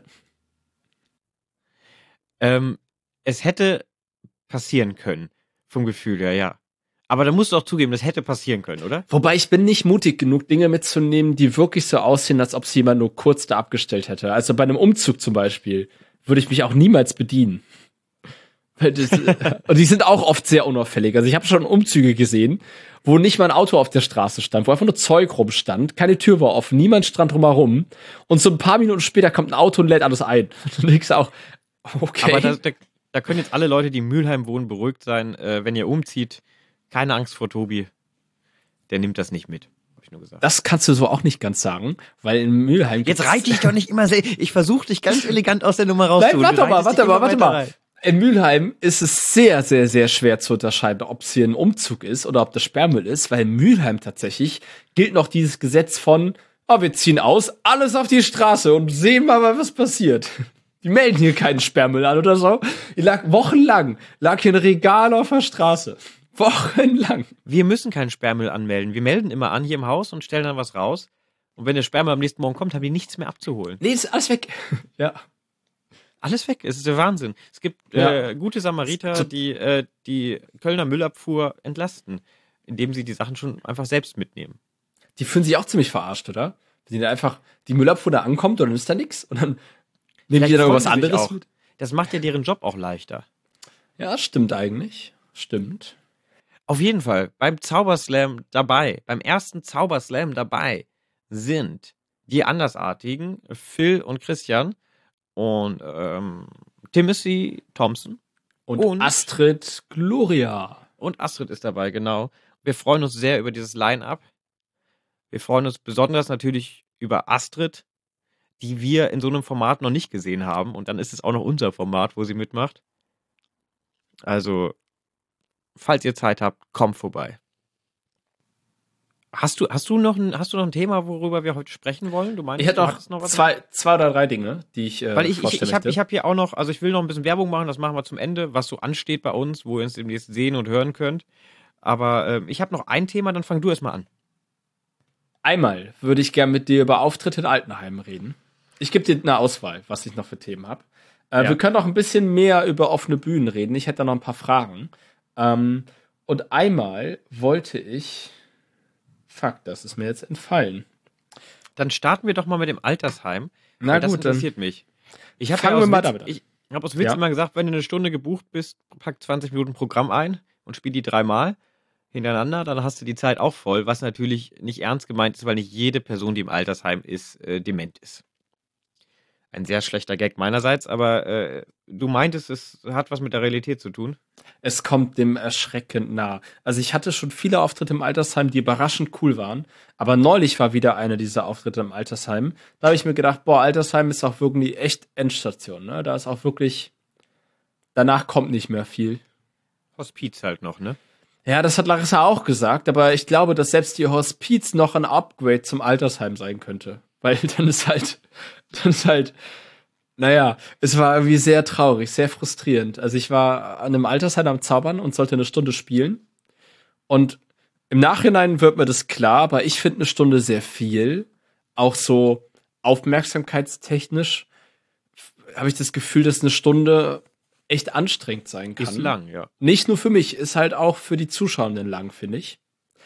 ne? Es hätte passieren können, vom Gefühl her, ja. Aber da musst du auch zugeben, das hätte passieren können, oder? Wobei ich bin nicht mutig genug, Dinge mitzunehmen, die wirklich so aussehen, als ob sie jemand nur kurz da abgestellt hätte. Also bei einem Umzug zum Beispiel würde ich mich auch niemals bedienen. Und die sind auch oft sehr unauffällig. Also ich habe schon Umzüge gesehen, wo nicht mal ein Auto auf der Straße stand, wo einfach nur Zeug rumstand, keine Tür war offen, niemand stand drumherum und so ein paar Minuten später kommt ein Auto und lädt alles ein. Du denkst auch, okay. Aber da können jetzt alle Leute, die in Mülheim wohnen, beruhigt sein, wenn ihr umzieht. Keine Angst vor Tobi. Der nimmt das nicht mit, habe ich nur gesagt. Das kannst du so auch nicht ganz sagen, weil in Mülheim jetzt reite ich doch nicht immer sehr. Ich versuche dich ganz elegant aus der Nummer rauszuholen. Nein, warte mal. In Mülheim ist es sehr, sehr, sehr schwer zu unterscheiden, ob es hier ein Umzug ist oder ob das Sperrmüll ist, weil in Mülheim tatsächlich gilt noch dieses Gesetz von, wir ziehen aus, alles auf die Straße und sehen mal, was passiert. Die melden hier keinen Sperrmüll an oder so. Wochenlang lag hier ein Regal auf der Straße. Wochenlang. Wir müssen keinen Sperrmüll anmelden. Wir melden immer an hier im Haus und stellen dann was raus. Und wenn der Sperrmüll am nächsten Morgen kommt, haben die nichts mehr abzuholen. Nee, ist alles weg. Ja. Alles weg. Es ist der Wahnsinn. Es gibt gute Samariter, die die Kölner Müllabfuhr entlasten, indem sie die Sachen schon einfach selbst mitnehmen. Die fühlen sich auch ziemlich verarscht, oder? Wenn da einfach die Müllabfuhr da ankommt und dann ist da nichts. Und dann nehmen die dann irgendwas anderes mit. Das macht ja deren Job auch leichter. Ja, stimmt eigentlich. Stimmt. Auf jeden Fall, beim Zauberslam dabei, beim ersten Zauberslam dabei sind die Andersartigen, Phil und Christian und Timothy Thompson und Astrid Gloria. Und Astrid ist dabei, genau. Wir freuen uns sehr über dieses Line-Up. Wir freuen uns besonders natürlich über Astrid, die wir in so einem Format noch nicht gesehen haben. Und dann ist es auch noch unser Format, wo sie mitmacht. Also, falls ihr Zeit habt, kommt vorbei. Hast du noch ein Thema, worüber wir heute sprechen wollen? Du meinst, ich hätte noch was zwei oder drei Dinge, die ich weil ich habe hier auch noch, also ich will noch ein bisschen Werbung machen, das machen wir zum Ende, was so ansteht bei uns, wo ihr uns demnächst sehen und hören könnt. Aber ich habe noch ein Thema, dann fang du erstmal an. Einmal würde ich gern mit dir über Auftritte in Altenheimen reden. Ich gebe dir eine Auswahl, was ich noch für Themen habe. Wir können auch ein bisschen mehr über offene Bühnen reden. Ich hätte da noch ein paar Fragen. Und einmal wollte ich... Fuck, das ist mir jetzt entfallen. Dann starten wir doch mal mit dem Altersheim. Na das gut, interessiert mich. Ich habe aus Witz immer gesagt, wenn du eine Stunde gebucht bist, pack 20 Minuten Programm ein und spiel die 3-mal hintereinander, dann hast du die Zeit auch voll, was natürlich nicht ernst gemeint ist, weil nicht jede Person, die im Altersheim ist, dement ist. Ein sehr schlechter Gag meinerseits, aber du meintest, es hat was mit der Realität zu tun? Es kommt dem erschreckend nah. Also ich hatte schon viele Auftritte im Altersheim, die überraschend cool waren, aber neulich war wieder einer dieser Auftritte im Altersheim. Da habe ich mir gedacht, Altersheim ist auch wirklich echt Endstation, ne? Da ist auch wirklich, danach kommt nicht mehr viel. Hospiz halt noch, ne? Ja, das hat Larissa auch gesagt, aber ich glaube, dass selbst die Hospiz noch ein Upgrade zum Altersheim sein könnte. Weil dann ist halt, naja, es war irgendwie sehr traurig, sehr frustrierend. Also ich war an einem Altersheim am Zaubern und sollte eine Stunde spielen. Und im Nachhinein wird mir das klar, aber ich finde eine Stunde sehr viel. Auch so aufmerksamkeitstechnisch habe ich das Gefühl, dass eine Stunde echt anstrengend sein kann. Ist lang, ja. Nicht nur für mich, ist halt auch für die Zuschauenden lang, finde ich.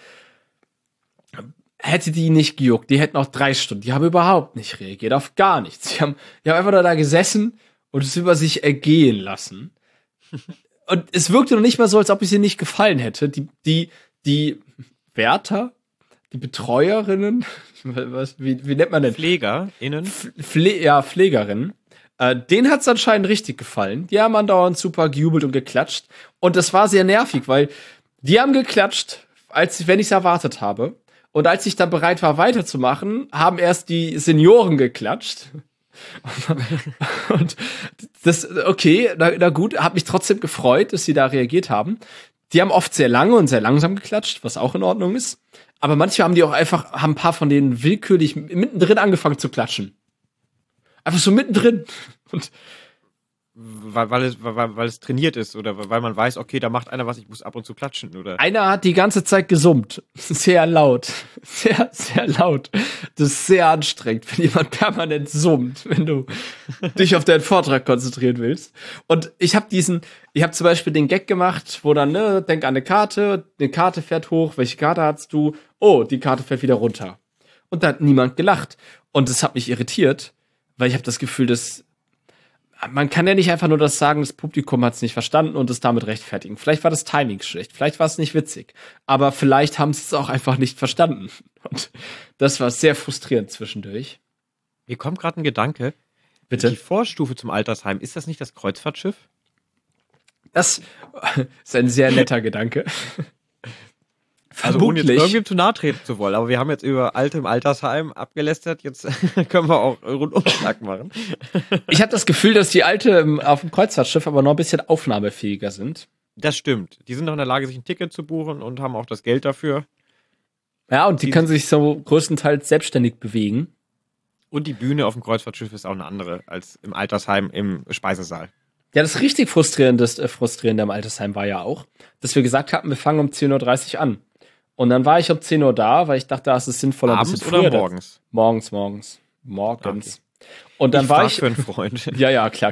Hätte die nicht gejuckt, die hätten auch 3 Stunden. Die haben überhaupt nicht reagiert, auf gar nichts. Die haben einfach nur da gesessen und es über sich ergehen lassen. Und es wirkte noch nicht mal so, als ob es ihr nicht gefallen hätte. Die Wärter, die Betreuerinnen, wie nennt man denn? PflegerInnen? Pflegerinnen. Denen hat's anscheinend richtig gefallen. Die haben andauernd super gejubelt und geklatscht. Und das war sehr nervig, weil die haben geklatscht, wenn ich es erwartet habe. Und als ich dann bereit war, weiterzumachen, haben erst die Senioren geklatscht. Und das, okay, na gut, hat mich trotzdem gefreut, dass sie da reagiert haben. Die haben oft sehr lange und sehr langsam geklatscht, was auch in Ordnung ist. Aber manchmal haben ein paar von denen willkürlich mittendrin angefangen zu klatschen. Einfach so mittendrin. Und weil es trainiert ist oder weil man weiß, okay, da macht einer was, ich muss ab und zu klatschen, oder? Einer hat die ganze Zeit gesummt. Sehr laut. Sehr, sehr laut. Das ist sehr anstrengend, wenn jemand permanent summt, wenn du dich auf deinen Vortrag konzentrieren willst. Und ich habe zum Beispiel den Gag gemacht, wo dann, denk an eine Karte fährt hoch, welche Karte hast du? Oh, die Karte fährt wieder runter. Und da hat niemand gelacht. Und das hat mich irritiert, weil ich habe das Gefühl, dass man kann ja nicht einfach nur das sagen, das Publikum hat es nicht verstanden und es damit rechtfertigen. Vielleicht war das Timing schlecht, vielleicht war es nicht witzig, aber vielleicht haben sie es auch einfach nicht verstanden. Und das war sehr frustrierend zwischendurch. Mir kommt gerade ein Gedanke. Bitte? Die Vorstufe zum Altersheim, ist das nicht das Kreuzfahrtschiff? Das ist ein sehr netter Gedanke. Also ohne jetzt irgendwie zu nahe treten zu wollen, aber wir haben jetzt über Alte im Altersheim abgelästert, jetzt können wir auch Rundumschlag machen. Ich habe das Gefühl, dass die Alte auf dem Kreuzfahrtschiff aber noch ein bisschen aufnahmefähiger sind. Das stimmt. Die sind noch in der Lage, sich ein Ticket zu buchen und haben auch das Geld dafür. Ja, und die können sich so größtenteils selbstständig bewegen. Und die Bühne auf dem Kreuzfahrtschiff ist auch eine andere als im Altersheim im Speisesaal. Ja, das richtig Frustrierende am Altersheim war ja auch, dass wir gesagt hatten, wir fangen um 10:30 Uhr an. Und dann war ich um 10 Uhr da, weil ich dachte, es ist sinnvoller, abends ein bisschen früher. Oder morgens? Morgens. Okay. Und dann war ich für einen Freund. Ja, klar.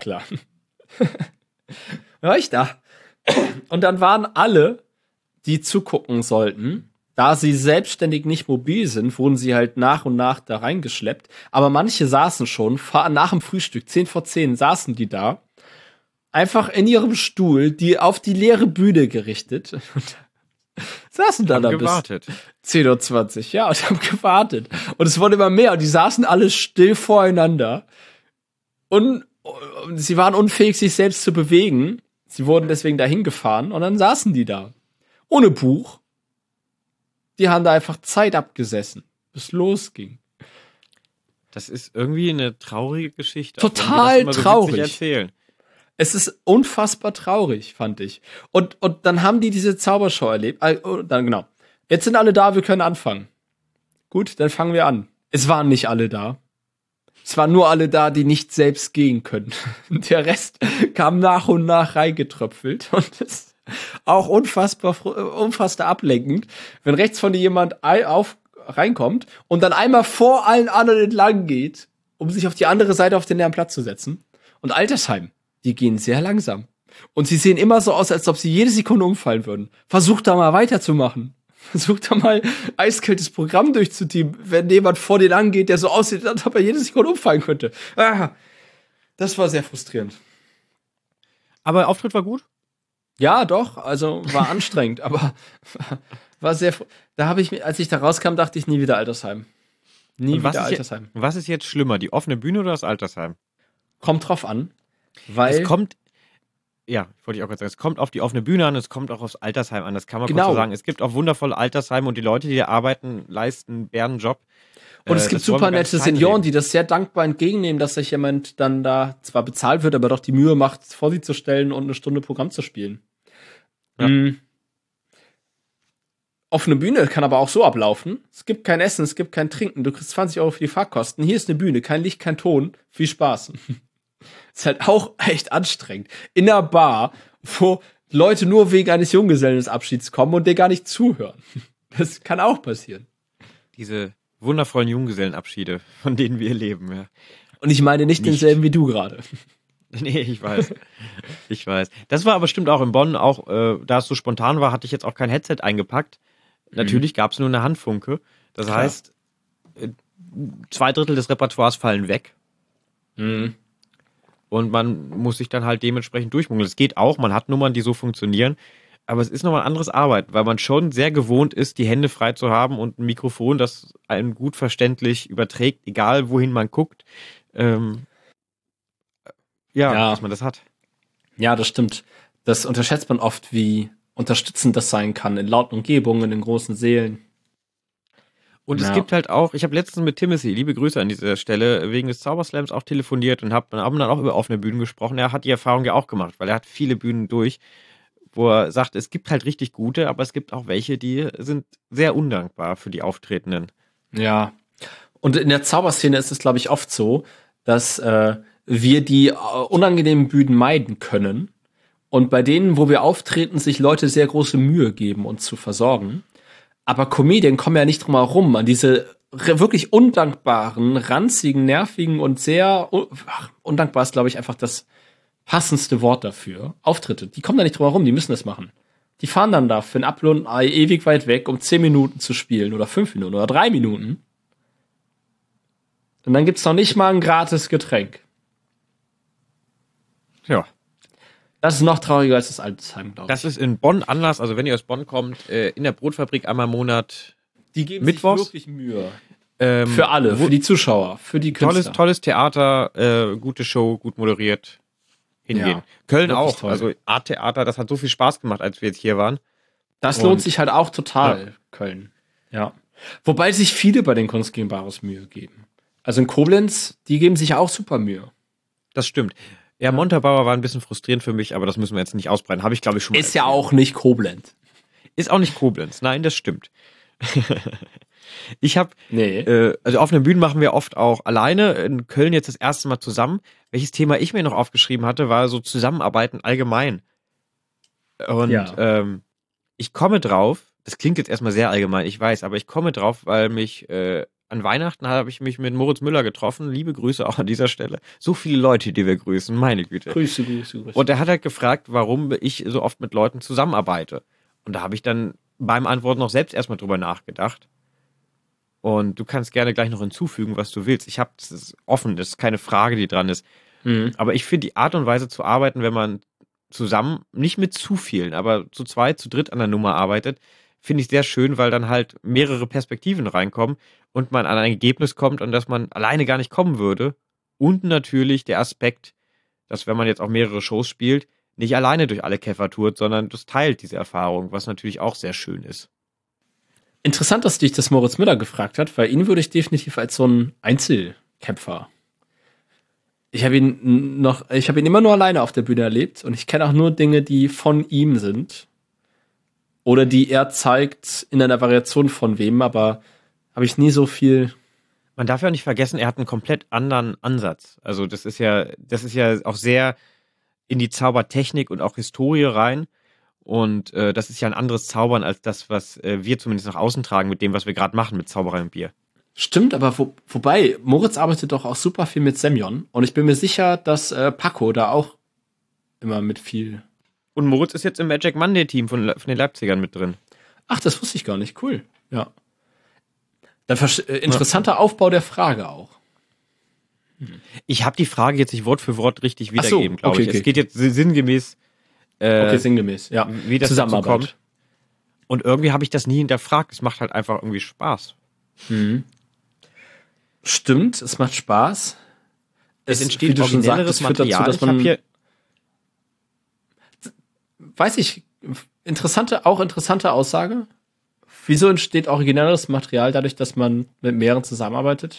War ich da. Und dann waren alle, die zugucken sollten, da sie selbstständig nicht mobil sind, wurden sie halt nach und nach da reingeschleppt. Aber manche saßen schon, nach dem Frühstück, 10:10 saßen die da, einfach in ihrem Stuhl, die auf die leere Bühne gerichtet. Saßen da bis 10:20 Uhr, ja, und haben gewartet. Und es wurde immer mehr und die saßen alle still voreinander. Und sie waren unfähig, sich selbst zu bewegen. Sie wurden deswegen dahin gefahren und dann saßen die da. Ohne Buch. Die haben da einfach Zeit abgesessen, bis losging. Das ist irgendwie eine traurige Geschichte. Total das traurig. So erzählen. Es ist unfassbar traurig, fand ich. Und dann haben die diese Zaubershow erlebt. Genau. Jetzt sind alle da, wir können anfangen. Gut, dann fangen wir an. Es waren nicht alle da. Es waren nur alle da, die nicht selbst gehen können. Der Rest kam nach und nach reingetröpfelt. Und das ist auch unfassbar ablenkend, wenn rechts von dir jemand reinkommt und dann einmal vor allen anderen entlang geht, um sich auf die andere Seite auf den leeren Platz zu setzen. Und Altersheim, die gehen sehr langsam. Und sie sehen immer so aus, als ob sie jede Sekunde umfallen würden. Versucht da mal weiterzumachen. Versucht da mal eiskaltes Programm durchzuteamen, wenn jemand vor dir angeht, der so aussieht, als ob er jede Sekunde umfallen könnte. Das war sehr frustrierend. Aber der Auftritt war gut? Ja, doch. Also war anstrengend, aber war sehr. Da habe ich, als ich da rauskam, dachte ich nie wieder Altersheim. Nie wieder Altersheim. Was ist jetzt schlimmer, die offene Bühne oder das Altersheim? Kommt drauf an. Weil wollte ich auch gerade sagen, es kommt auf die offene Bühne an, es kommt auch aufs Altersheim an, das kann man kurz so sagen. Es gibt auch wundervolle Altersheime und die Leute, die da arbeiten, leisten einen Bärenjob. Und es gibt super nette Senioren, die das sehr dankbar entgegennehmen, dass sich jemand dann da zwar bezahlt wird, aber doch die Mühe macht, vor sie zu stellen und eine Stunde Programm zu spielen. Ja. Offene Bühne kann aber auch so ablaufen. Es gibt kein Essen, es gibt kein Trinken. Du kriegst 20 Euro für die Fahrkosten. Hier ist eine Bühne, kein Licht, kein Ton. Viel Spaß. Ist halt auch echt anstrengend. In einer Bar, wo Leute nur wegen eines Junggesellenabschieds kommen und dir gar nicht zuhören. Das kann auch passieren. Diese wundervollen Junggesellenabschiede, von denen wir leben, ja. Und ich meine nicht denselben wie du gerade. Nee, ich weiß. Ich weiß. Das war aber stimmt auch in Bonn, auch da es so spontan war, hatte ich jetzt auch kein Headset eingepackt. Natürlich gab es nur eine Handfunke. Das heißt, 2/3 des Repertoires fallen weg. Mhm. Und man muss sich dann halt dementsprechend durchmummeln. Es geht auch, man hat Nummern, die so funktionieren. Aber es ist nochmal ein anderes Arbeiten, weil man schon sehr gewohnt ist, die Hände frei zu haben und ein Mikrofon, das einen gut verständlich überträgt, egal wohin man guckt. Dass man das hat. Ja, das stimmt. Das unterschätzt man oft, wie unterstützend das sein kann in lauten Umgebungen, in großen Sälen. Und es gibt halt auch, ich habe letztens mit Timothy, liebe Grüße an dieser Stelle, wegen des Zauberslams auch telefoniert und haben dann auch über offene Bühnen gesprochen. Er hat die Erfahrung ja auch gemacht, weil er hat viele Bühnen durch, wo er sagt, es gibt halt richtig gute, aber es gibt auch welche, die sind sehr undankbar für die Auftretenden. Ja. Und in der Zauberszene ist es, glaube ich, oft so, dass wir die unangenehmen Bühnen meiden können und bei denen, wo wir auftreten, sich Leute sehr große Mühe geben, uns zu versorgen. Aber Comedien kommen ja nicht drum herum, an diese wirklich undankbaren, ranzigen, nervigen und sehr undankbar ist, glaube ich, einfach das passendste Wort dafür. Auftritte, die kommen da nicht drum herum, die müssen das machen. Die fahren dann da für ein Apfel und ein Ei ewig weit weg, um 10 Minuten zu spielen oder 5 Minuten oder 3 Minuten. Und dann gibt's noch nicht mal ein gratis Getränk. Ja. Das ist noch trauriger als das Altersheim, glaube ich. Das ist in Bonn anders, also wenn ihr aus Bonn kommt, in der Brotfabrik einmal im Monat. Die geben Mittwochs, sich wirklich Mühe. Für alle, für die Zuschauer, für die Künstler. Tolles Theater, gute Show, gut moderiert. Hingehen. Ja, Köln auch, toll. also Art Theater, das hat so viel Spaß gemacht, als wir jetzt hier waren. Das lohnt sich halt auch total, Köln. Ja. Wobei sich viele bei den Kunst gegen Bares Mühe geben. Also in Koblenz, die geben sich auch super Mühe. Das stimmt. Ja, Montabaur war ein bisschen frustrierend für mich, aber das müssen wir jetzt nicht ausbreiten. Habe ich, glaube ich, schon mal Ist ja auch nicht Koblenz. Ist auch nicht Koblenz. Nein, das stimmt. Ich habe, Nee. also offene Bühnen machen wir oft auch alleine. In Köln jetzt das erste Mal zusammen. Welches Thema ich mir noch aufgeschrieben hatte, war so Zusammenarbeiten allgemein. Und ich komme drauf, das klingt jetzt erstmal sehr allgemein, ich weiß, aber ich komme drauf, weil mich an Weihnachten habe ich mich mit Moritz Müller getroffen. Liebe Grüße auch an dieser Stelle. So viele Leute, die wir grüßen, meine Güte. Grüße. Und er hat halt gefragt, warum ich so oft mit Leuten zusammenarbeite. Und da habe ich dann beim Antworten noch selbst erstmal drüber nachgedacht. Und du kannst gerne gleich noch hinzufügen, was du willst. Das ist offen, das ist keine Frage, die dran ist. Mhm. Aber ich finde die Art und Weise zu arbeiten, wenn man zusammen, nicht mit zu vielen, aber zu zweit, zu dritt an der Nummer arbeitet, finde ich sehr schön, weil dann halt mehrere Perspektiven reinkommen und man an ein Ergebnis kommt, an das man alleine gar nicht kommen würde. Und natürlich der Aspekt, dass wenn man jetzt auch mehrere Shows spielt, nicht alleine durch alle Käfer tourt, sondern das teilt diese Erfahrung, was natürlich auch sehr schön ist. Interessant, dass dich das Moritz Müller gefragt hat, weil ihn würde ich definitiv als so einen Einzelkämpfer. Ich habe ihn immer nur alleine auf der Bühne erlebt und ich kenne auch nur Dinge, die von ihm sind. Oder die er zeigt in einer Variation von wem, aber habe ich nie so viel. Man darf ja nicht vergessen, er hat einen komplett anderen Ansatz. Also das ist ja auch sehr in die Zaubertechnik und auch Historie rein. Und das ist ja ein anderes Zaubern als das, was wir zumindest nach außen tragen mit dem, was wir gerade machen mit Zauberei und Bier. Stimmt, aber wobei, Moritz arbeitet doch auch super viel mit Semyon. Und ich bin mir sicher, dass Paco da auch immer mit viel. Und Moritz ist jetzt im Magic Monday Team von den Leipzigern mit drin. Ach, das wusste ich gar nicht. Cool. Ja. Dann interessanter Aufbau der Frage auch. Ich habe die Frage jetzt nicht Wort für Wort richtig wiedergeben, glaube ich. Okay. Es geht jetzt sinngemäß. Sinngemäß, ja. Wie das dazu kommt. Und irgendwie habe ich das nie hinterfragt. Es macht halt einfach irgendwie Spaß. Mhm. Stimmt, es macht Spaß. Es entsteht originelleres Material. Dazu, dass man weiß ich, interessante Aussage. Wieso entsteht originelleres Material dadurch, dass man mit mehreren zusammenarbeitet?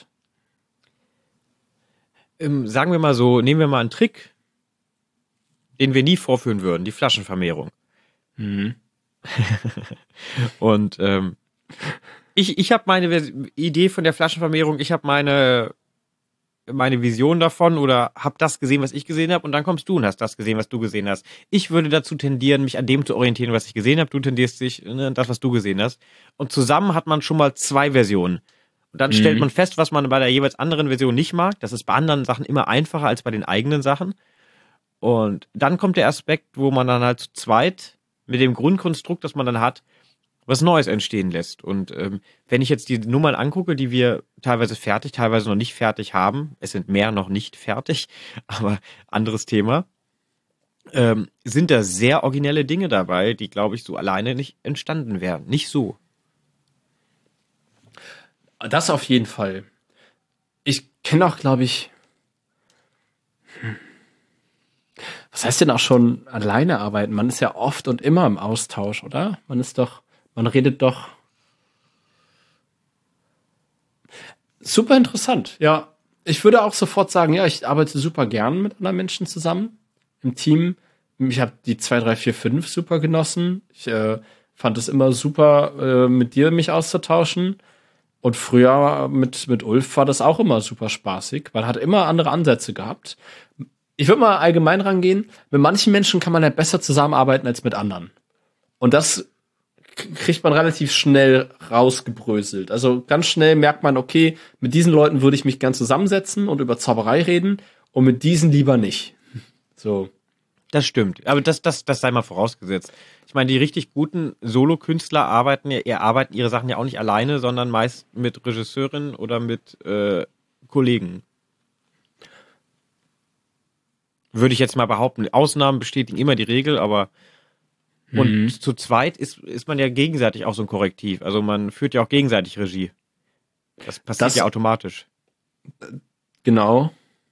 Sagen wir mal so, nehmen wir mal einen Trick, den wir nie vorführen würden, die Flaschenvermehrung. Mhm. Und ich habe meine Idee von der Flaschenvermehrung, ich habe meine Vision davon oder habe das gesehen, was ich gesehen habe, und dann kommst du und hast das gesehen, was du gesehen hast. Ich würde dazu tendieren, mich an dem zu orientieren, was ich gesehen habe. Du tendierst dich an das, was du gesehen hast. Und zusammen hat man schon mal 2 Versionen. Und dann stellt man fest, was man bei der jeweils anderen Version nicht mag. Das ist bei anderen Sachen immer einfacher als bei den eigenen Sachen. Und dann kommt der Aspekt, wo man dann halt zu zweit mit dem Grundkonstrukt, das man dann hat, was Neues entstehen lässt. Und wenn ich jetzt die Nummern angucke, die wir teilweise fertig, teilweise noch nicht fertig haben, es sind mehr noch nicht fertig, aber anderes Thema, sind da sehr originelle Dinge dabei, die, glaube ich, so alleine nicht entstanden wären. Nicht so. Das auf jeden Fall. Ich kenne auch, glaube ich, was heißt denn auch schon alleine arbeiten? Man ist ja oft und immer im Austausch, oder? Man redet doch. Super interessant. Ja, ich würde auch sofort sagen, ja, ich arbeite super gern mit anderen Menschen zusammen im Team. Ich habe die 2, 3, 4, 5 super genossen. Ich fand es immer super, mit dir mich auszutauschen. Und früher mit Ulf war das auch immer super spaßig. Man hat immer andere Ansätze gehabt. Ich würde mal allgemein rangehen. Mit manchen Menschen kann man ja besser zusammenarbeiten als mit anderen. Und das kriegt man relativ schnell rausgebröselt. Also ganz schnell merkt man, okay, mit diesen Leuten würde ich mich gern zusammensetzen und über Zauberei reden und mit diesen lieber nicht. So. Das stimmt. Aber das sei mal vorausgesetzt. Ich meine, die richtig guten Solokünstler arbeiten ihre Sachen ja auch nicht alleine, sondern meist mit Regisseurinnen oder mit Kollegen. Würde ich jetzt mal behaupten. Ausnahmen bestätigen immer die Regel, aber und zu zweit ist man ja gegenseitig auch so ein Korrektiv. Also man führt ja auch gegenseitig Regie. Das passiert ja automatisch. Genau.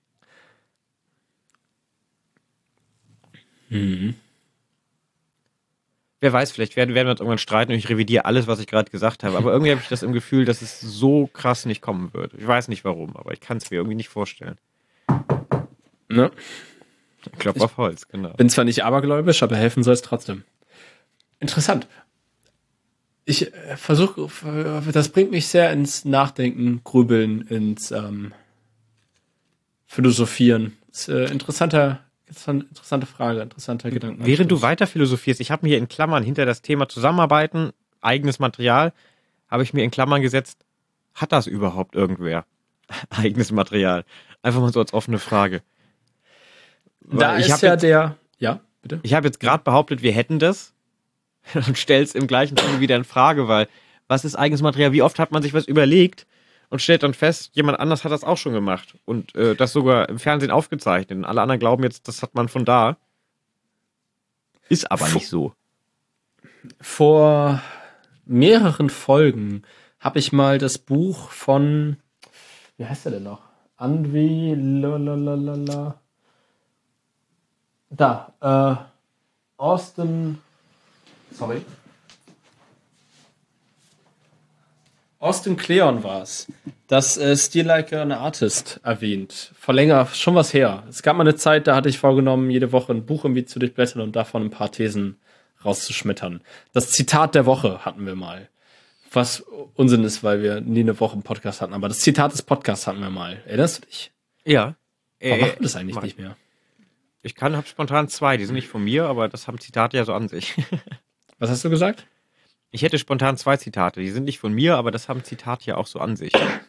Wer weiß, vielleicht werden wir uns irgendwann streiten und ich revidiere alles, was ich gerade gesagt habe. Aber irgendwie habe ich das im Gefühl, dass es so krass nicht kommen wird. Ich weiß nicht warum, aber ich kann es mir irgendwie nicht vorstellen. Ne? Klopf auf Holz, genau. Bin zwar nicht abergläubisch, aber helfen soll es trotzdem. Interessant. Ich versuche, das bringt mich sehr ins Nachdenken, Grübeln, ins Philosophieren. Das ist interessante Frage, interessanter Gedanke. Während du weiter philosophierst, ich habe mir hier in Klammern hinter das Thema Zusammenarbeiten, eigenes Material, habe ich mir in Klammern gesetzt, hat das überhaupt irgendwer? Eigenes Material. Einfach mal so als offene Frage. Da ist ja der... Ja, bitte? Ich habe jetzt gerade behauptet, wir hätten das und stell's im gleichen Zuge wieder in Frage, weil was ist eigenes Material? Wie oft hat man sich was überlegt und stellt dann fest, jemand anders hat das auch schon gemacht und das sogar im Fernsehen aufgezeichnet. Und alle anderen glauben jetzt, das hat man von da. Ist aber nicht so. Vor mehreren Folgen habe ich mal das Buch von, wie heißt der denn noch? Andwi lalalala. Da, Austin Kleon war es. Das Steal Like an Artist erwähnt. Schon was her. Es gab mal eine Zeit, da hatte ich vorgenommen, jede Woche ein Buch irgendwie zu durchblättern und davon ein paar Thesen rauszuschmettern. Das Zitat der Woche hatten wir mal. Was Unsinn ist, weil wir nie eine Woche einen Podcast hatten. Aber das Zitat des Podcasts hatten wir mal. Erinnerst du dich? Ja. Warum machen wir das eigentlich nicht mehr? Ich habe spontan 2. Die sind nicht von mir, aber das haben Zitate ja so an sich. Was hast du gesagt? Ich hätte spontan 2 Zitate. Die sind nicht von mir, aber das haben Zitate ja auch so an sich.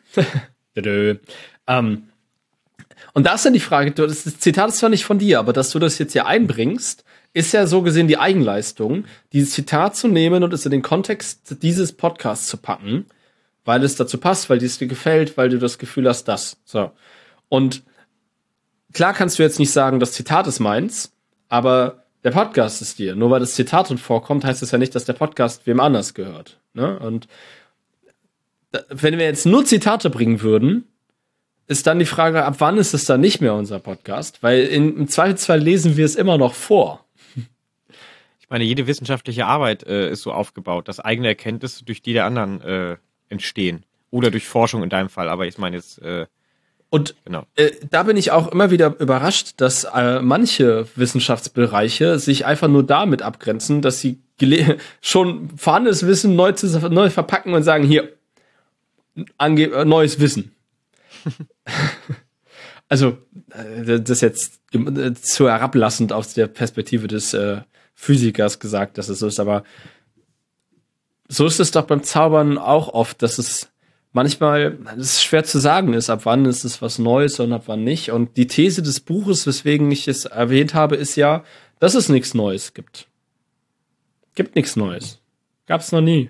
Und da ist dann die Frage, das Zitat ist zwar nicht von dir, aber dass du das jetzt hier einbringst, ist ja so gesehen die Eigenleistung, dieses Zitat zu nehmen und es in den Kontext dieses Podcasts zu packen, weil es dazu passt, weil es dir gefällt, weil du das Gefühl hast, das. So. Und klar kannst du jetzt nicht sagen, das Zitat ist meins, aber der Podcast ist dir. Nur weil das Zitat drin vorkommt, heißt es ja nicht, dass der Podcast wem anders gehört. Ne? Und wenn wir jetzt nur Zitate bringen würden, ist dann die Frage, ab wann ist es dann nicht mehr unser Podcast? Weil im Zweifelsfall lesen wir es immer noch vor. Ich meine, jede wissenschaftliche Arbeit ist so aufgebaut, dass eigene Erkenntnisse durch die der anderen entstehen. Oder durch Forschung in deinem Fall. Aber ich meine jetzt Und da bin ich auch immer wieder überrascht, dass manche Wissenschaftsbereiche sich einfach nur damit abgrenzen, dass sie schon vorhandenes Wissen neu verpacken und sagen, hier, neues Wissen. Also, das ist jetzt zu herablassend aus der Perspektive des Physikers gesagt, dass es so ist, aber so ist es doch beim Zaubern auch oft, dass es manchmal, es ist schwer zu sagen ist, ab wann ist es was Neues und ab wann nicht. Und die These des Buches, weswegen ich es erwähnt habe, ist ja, dass es nichts Neues gibt. Gibt nichts Neues. Gab's noch nie.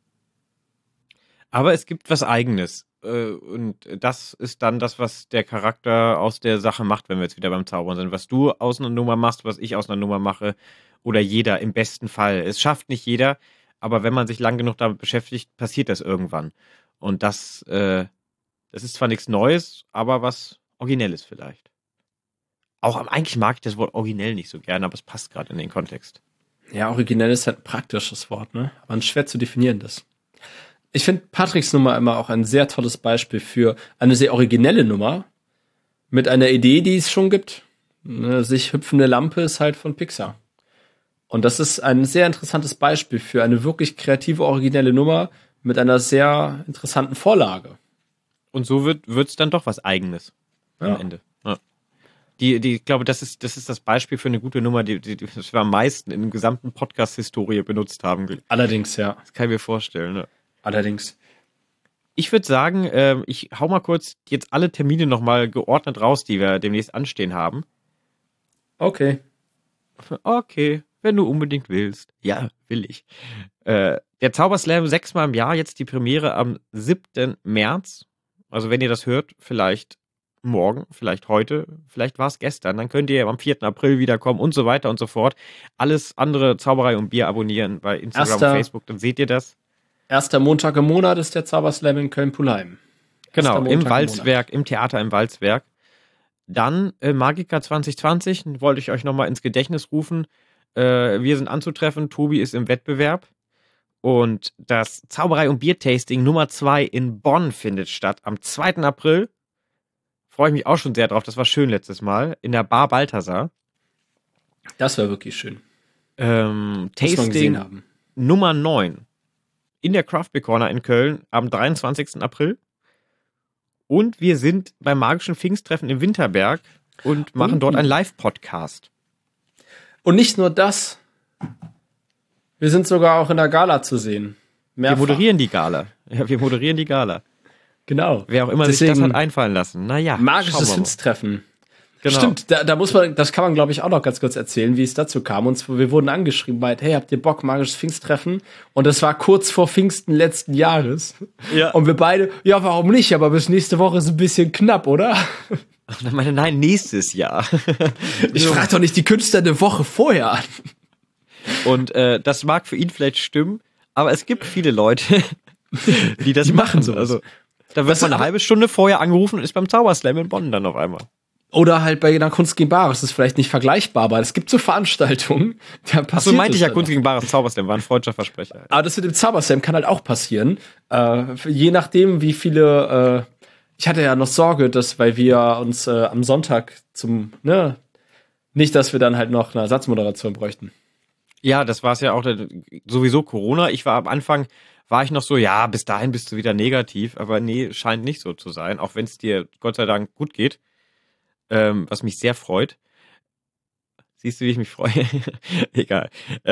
Aber es gibt was Eigenes. Und das ist dann das, was der Charakter aus der Sache macht, wenn wir jetzt wieder beim Zaubern sind. Was du aus einer Nummer machst, was ich aus einer Nummer mache, oder jeder im besten Fall. Es schafft nicht jeder, aber wenn man sich lang genug damit beschäftigt, passiert das irgendwann. Und das ist zwar nichts Neues, aber was Originelles vielleicht. Auch eigentlich mag ich das Wort originell nicht so gerne, aber es passt gerade in den Kontext. Ja, originell ist halt ein praktisches Wort, ne? Aber ein schwer zu definierendes. Ich finde Patricks Nummer immer auch ein sehr tolles Beispiel für eine sehr originelle Nummer mit einer Idee, die es schon gibt. Eine sich hüpfende Lampe ist halt von Pixar. Und das ist ein sehr interessantes Beispiel für eine wirklich kreative, originelle Nummer mit einer sehr interessanten Vorlage. Und so wird's dann doch was Eigenes am Ende. Ja. Ich glaube, das ist das Beispiel für eine gute Nummer, die wir am meisten in der gesamten Podcast-Historie benutzt haben. Allerdings, ja. Das kann ich mir vorstellen, ne? Allerdings. Ich würde sagen, ich hau mal kurz jetzt alle Termine nochmal geordnet raus, die wir demnächst anstehen haben. Okay. Okay, wenn du unbedingt willst. Ja, will ich. Der Zauberslam 6-mal im Jahr, jetzt die Premiere am 7. März. Also wenn ihr das hört, vielleicht morgen, vielleicht heute, vielleicht war es gestern. Dann könnt ihr am 4. April wiederkommen und so weiter und so fort. Alles andere Zauberei und Bier abonnieren bei Instagram und Facebook, dann seht ihr das. Erster Montag im Monat ist der Zauberslam in Köln-Pulheim. Genau, im Walzwerk, im Theater im Walzwerk. Dann Magica 2020, wollte ich euch nochmal ins Gedächtnis rufen. Wir sind anzutreffen, Tobi ist im Wettbewerb. Und das Zauberei- und Bier-Tasting Nummer 2 in Bonn findet statt am 2. April. Freue ich mich auch schon sehr drauf, das war schön letztes Mal. In der Bar Balthasar. Das war wirklich schön. Tasting Nummer 9. In der Craft Beer Corner in Köln am 23. April. Und wir sind beim Magischen Pfingsttreffen im Winterberg und machen dort einen Live-Podcast. Und nicht nur das. Wir sind sogar auch in der Gala zu sehen. Mehrfach. Wir moderieren die Gala. Ja, wir moderieren die Gala. Genau. Wer auch immer sich das hat einfallen lassen. Naja. Magisches Pfingsttreffen. Genau. Stimmt, da muss man, das kann man, glaube ich, auch noch ganz kurz erzählen, wie es dazu kam. Und wir wurden angeschrieben, meint, hey, habt ihr Bock, magisches Pfingsttreffen? Und das war kurz vor Pfingsten letzten Jahres. Ja. Und wir beide, ja, warum nicht? Aber bis nächste Woche ist ein bisschen knapp, oder? Ach, dann meine, nein, nächstes Jahr. Ich frage doch nicht die Künstler eine Woche vorher an. Und das mag für ihn vielleicht stimmen, aber es gibt viele Leute, die das machen. So. Also, da wird man eine halbe Stunde vorher angerufen und ist beim Zauberslam in Bonn dann auf einmal. Oder halt bei einer Kunst gegen Bares, das ist vielleicht nicht vergleichbar, aber es gibt so Veranstaltungen, da passiert so meinte ich ja, Kunst gegen Bares Zauberslam war ein freudscher Versprecher. Aber das mit dem Zauberslam kann halt auch passieren, je nachdem, wie viele, ich hatte ja noch Sorge, dass, weil wir uns am Sonntag nicht, dass wir dann halt noch eine Ersatzmoderation bräuchten. Ja, das war es ja auch, sowieso Corona. Ich war am Anfang, war ich noch so, ja, bis dahin bist du wieder negativ, aber nee, scheint nicht so zu sein, auch wenn es dir Gott sei Dank gut geht. Was mich sehr freut. Siehst du, wie ich mich freue? Egal.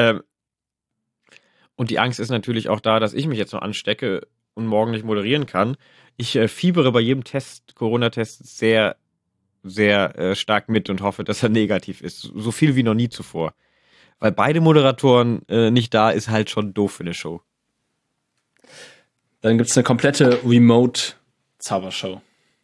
Und die Angst ist natürlich auch da, dass ich mich jetzt noch anstecke und morgen nicht moderieren kann. Ich fiebere bei jedem Corona-Test sehr, sehr stark mit und hoffe, dass er negativ ist. So viel wie noch nie zuvor. Weil beide Moderatoren nicht da ist halt schon doof für eine Show. Dann gibt's eine komplette Remote-Zaubershow.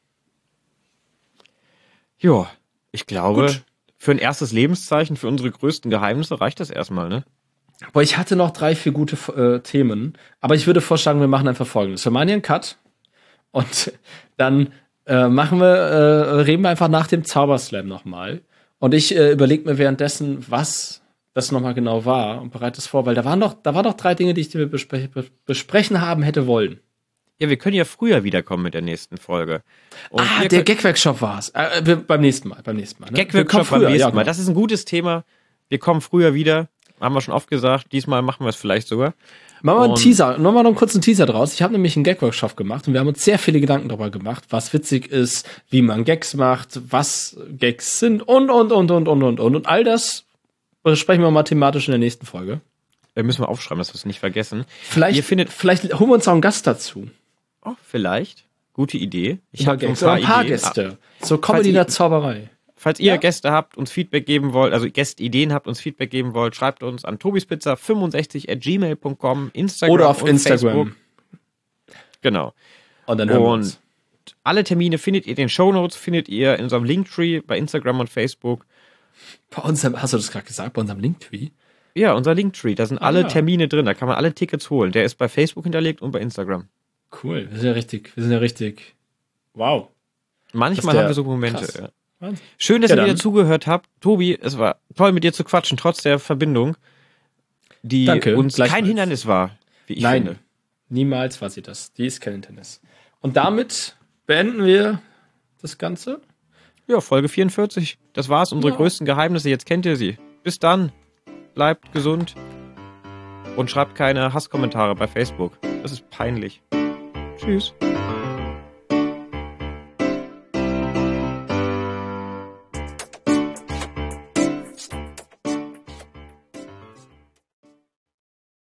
Ja, ich glaube, für ein erstes Lebenszeichen, für unsere größten Geheimnisse reicht das erstmal, ne? Boah, ich hatte noch 3, 4 gute Themen, aber ich würde vorschlagen, wir machen einfach Folgendes. Wir machen hier einen Cut und dann reden wir einfach nach dem Zauberslam nochmal. Und ich überlege mir währenddessen, was das nochmal genau war und bereite es vor, weil da waren noch 3 Dinge, die ich dir besprechen haben hätte wollen. Ja, wir können ja früher wiederkommen mit der nächsten Folge. Und der Gag-Workshop war's. Beim nächsten Mal. Ne? Gag-Workshop beim nächsten Mal. Das ist ein gutes Thema. Wir kommen früher wieder. Haben wir schon oft gesagt. Diesmal machen wir es vielleicht sogar. Machen wir einen Teaser. Nochmal noch einen kurzen Teaser draus. Ich habe nämlich einen Gag-Workshop gemacht und wir haben uns sehr viele Gedanken darüber gemacht, was witzig ist, wie man Gags macht, was Gags sind und. Und all das besprechen wir mal thematisch in der nächsten Folge. Müssen wir aufschreiben, dass wir es nicht vergessen. Vielleicht holen wir uns auch einen Gast dazu. Oh, vielleicht. Gute Idee. Ich habe ein paar Gäste. So Comedy der Zauberei. Falls ihr Gäste habt, uns Feedback geben wollt, also Gästideen habt, uns Feedback geben wollt, schreibt uns an tobispizza65@gmail.com, Instagram oder auf Instagram. Facebook. Genau. Und dann hören wir uns. Alle Termine findet ihr in den Shownotes, findet ihr in unserem Linktree bei Instagram und Facebook. Bei unserem, hast du das gerade gesagt, bei unserem Linktree? Ja, unser Linktree, da sind alle Termine drin, da kann man alle Tickets holen. Der ist bei Facebook hinterlegt und bei Instagram. Cool, wir sind ja richtig. Wow. Manchmal haben wir so Momente. Ja. Schön, dass ihr wieder zugehört habt. Tobi, es war toll mit dir zu quatschen, trotz der Verbindung, die uns kein Hindernis war, wie ich finde. Nein, niemals war sie das. Die ist kein Hindernis. Und damit beenden wir das Ganze. Ja, Folge 44. Das war's, unsere größten Geheimnisse. Jetzt kennt ihr sie. Bis dann. Bleibt gesund. Und schreibt keine Hasskommentare bei Facebook. Das ist peinlich. Tschüss.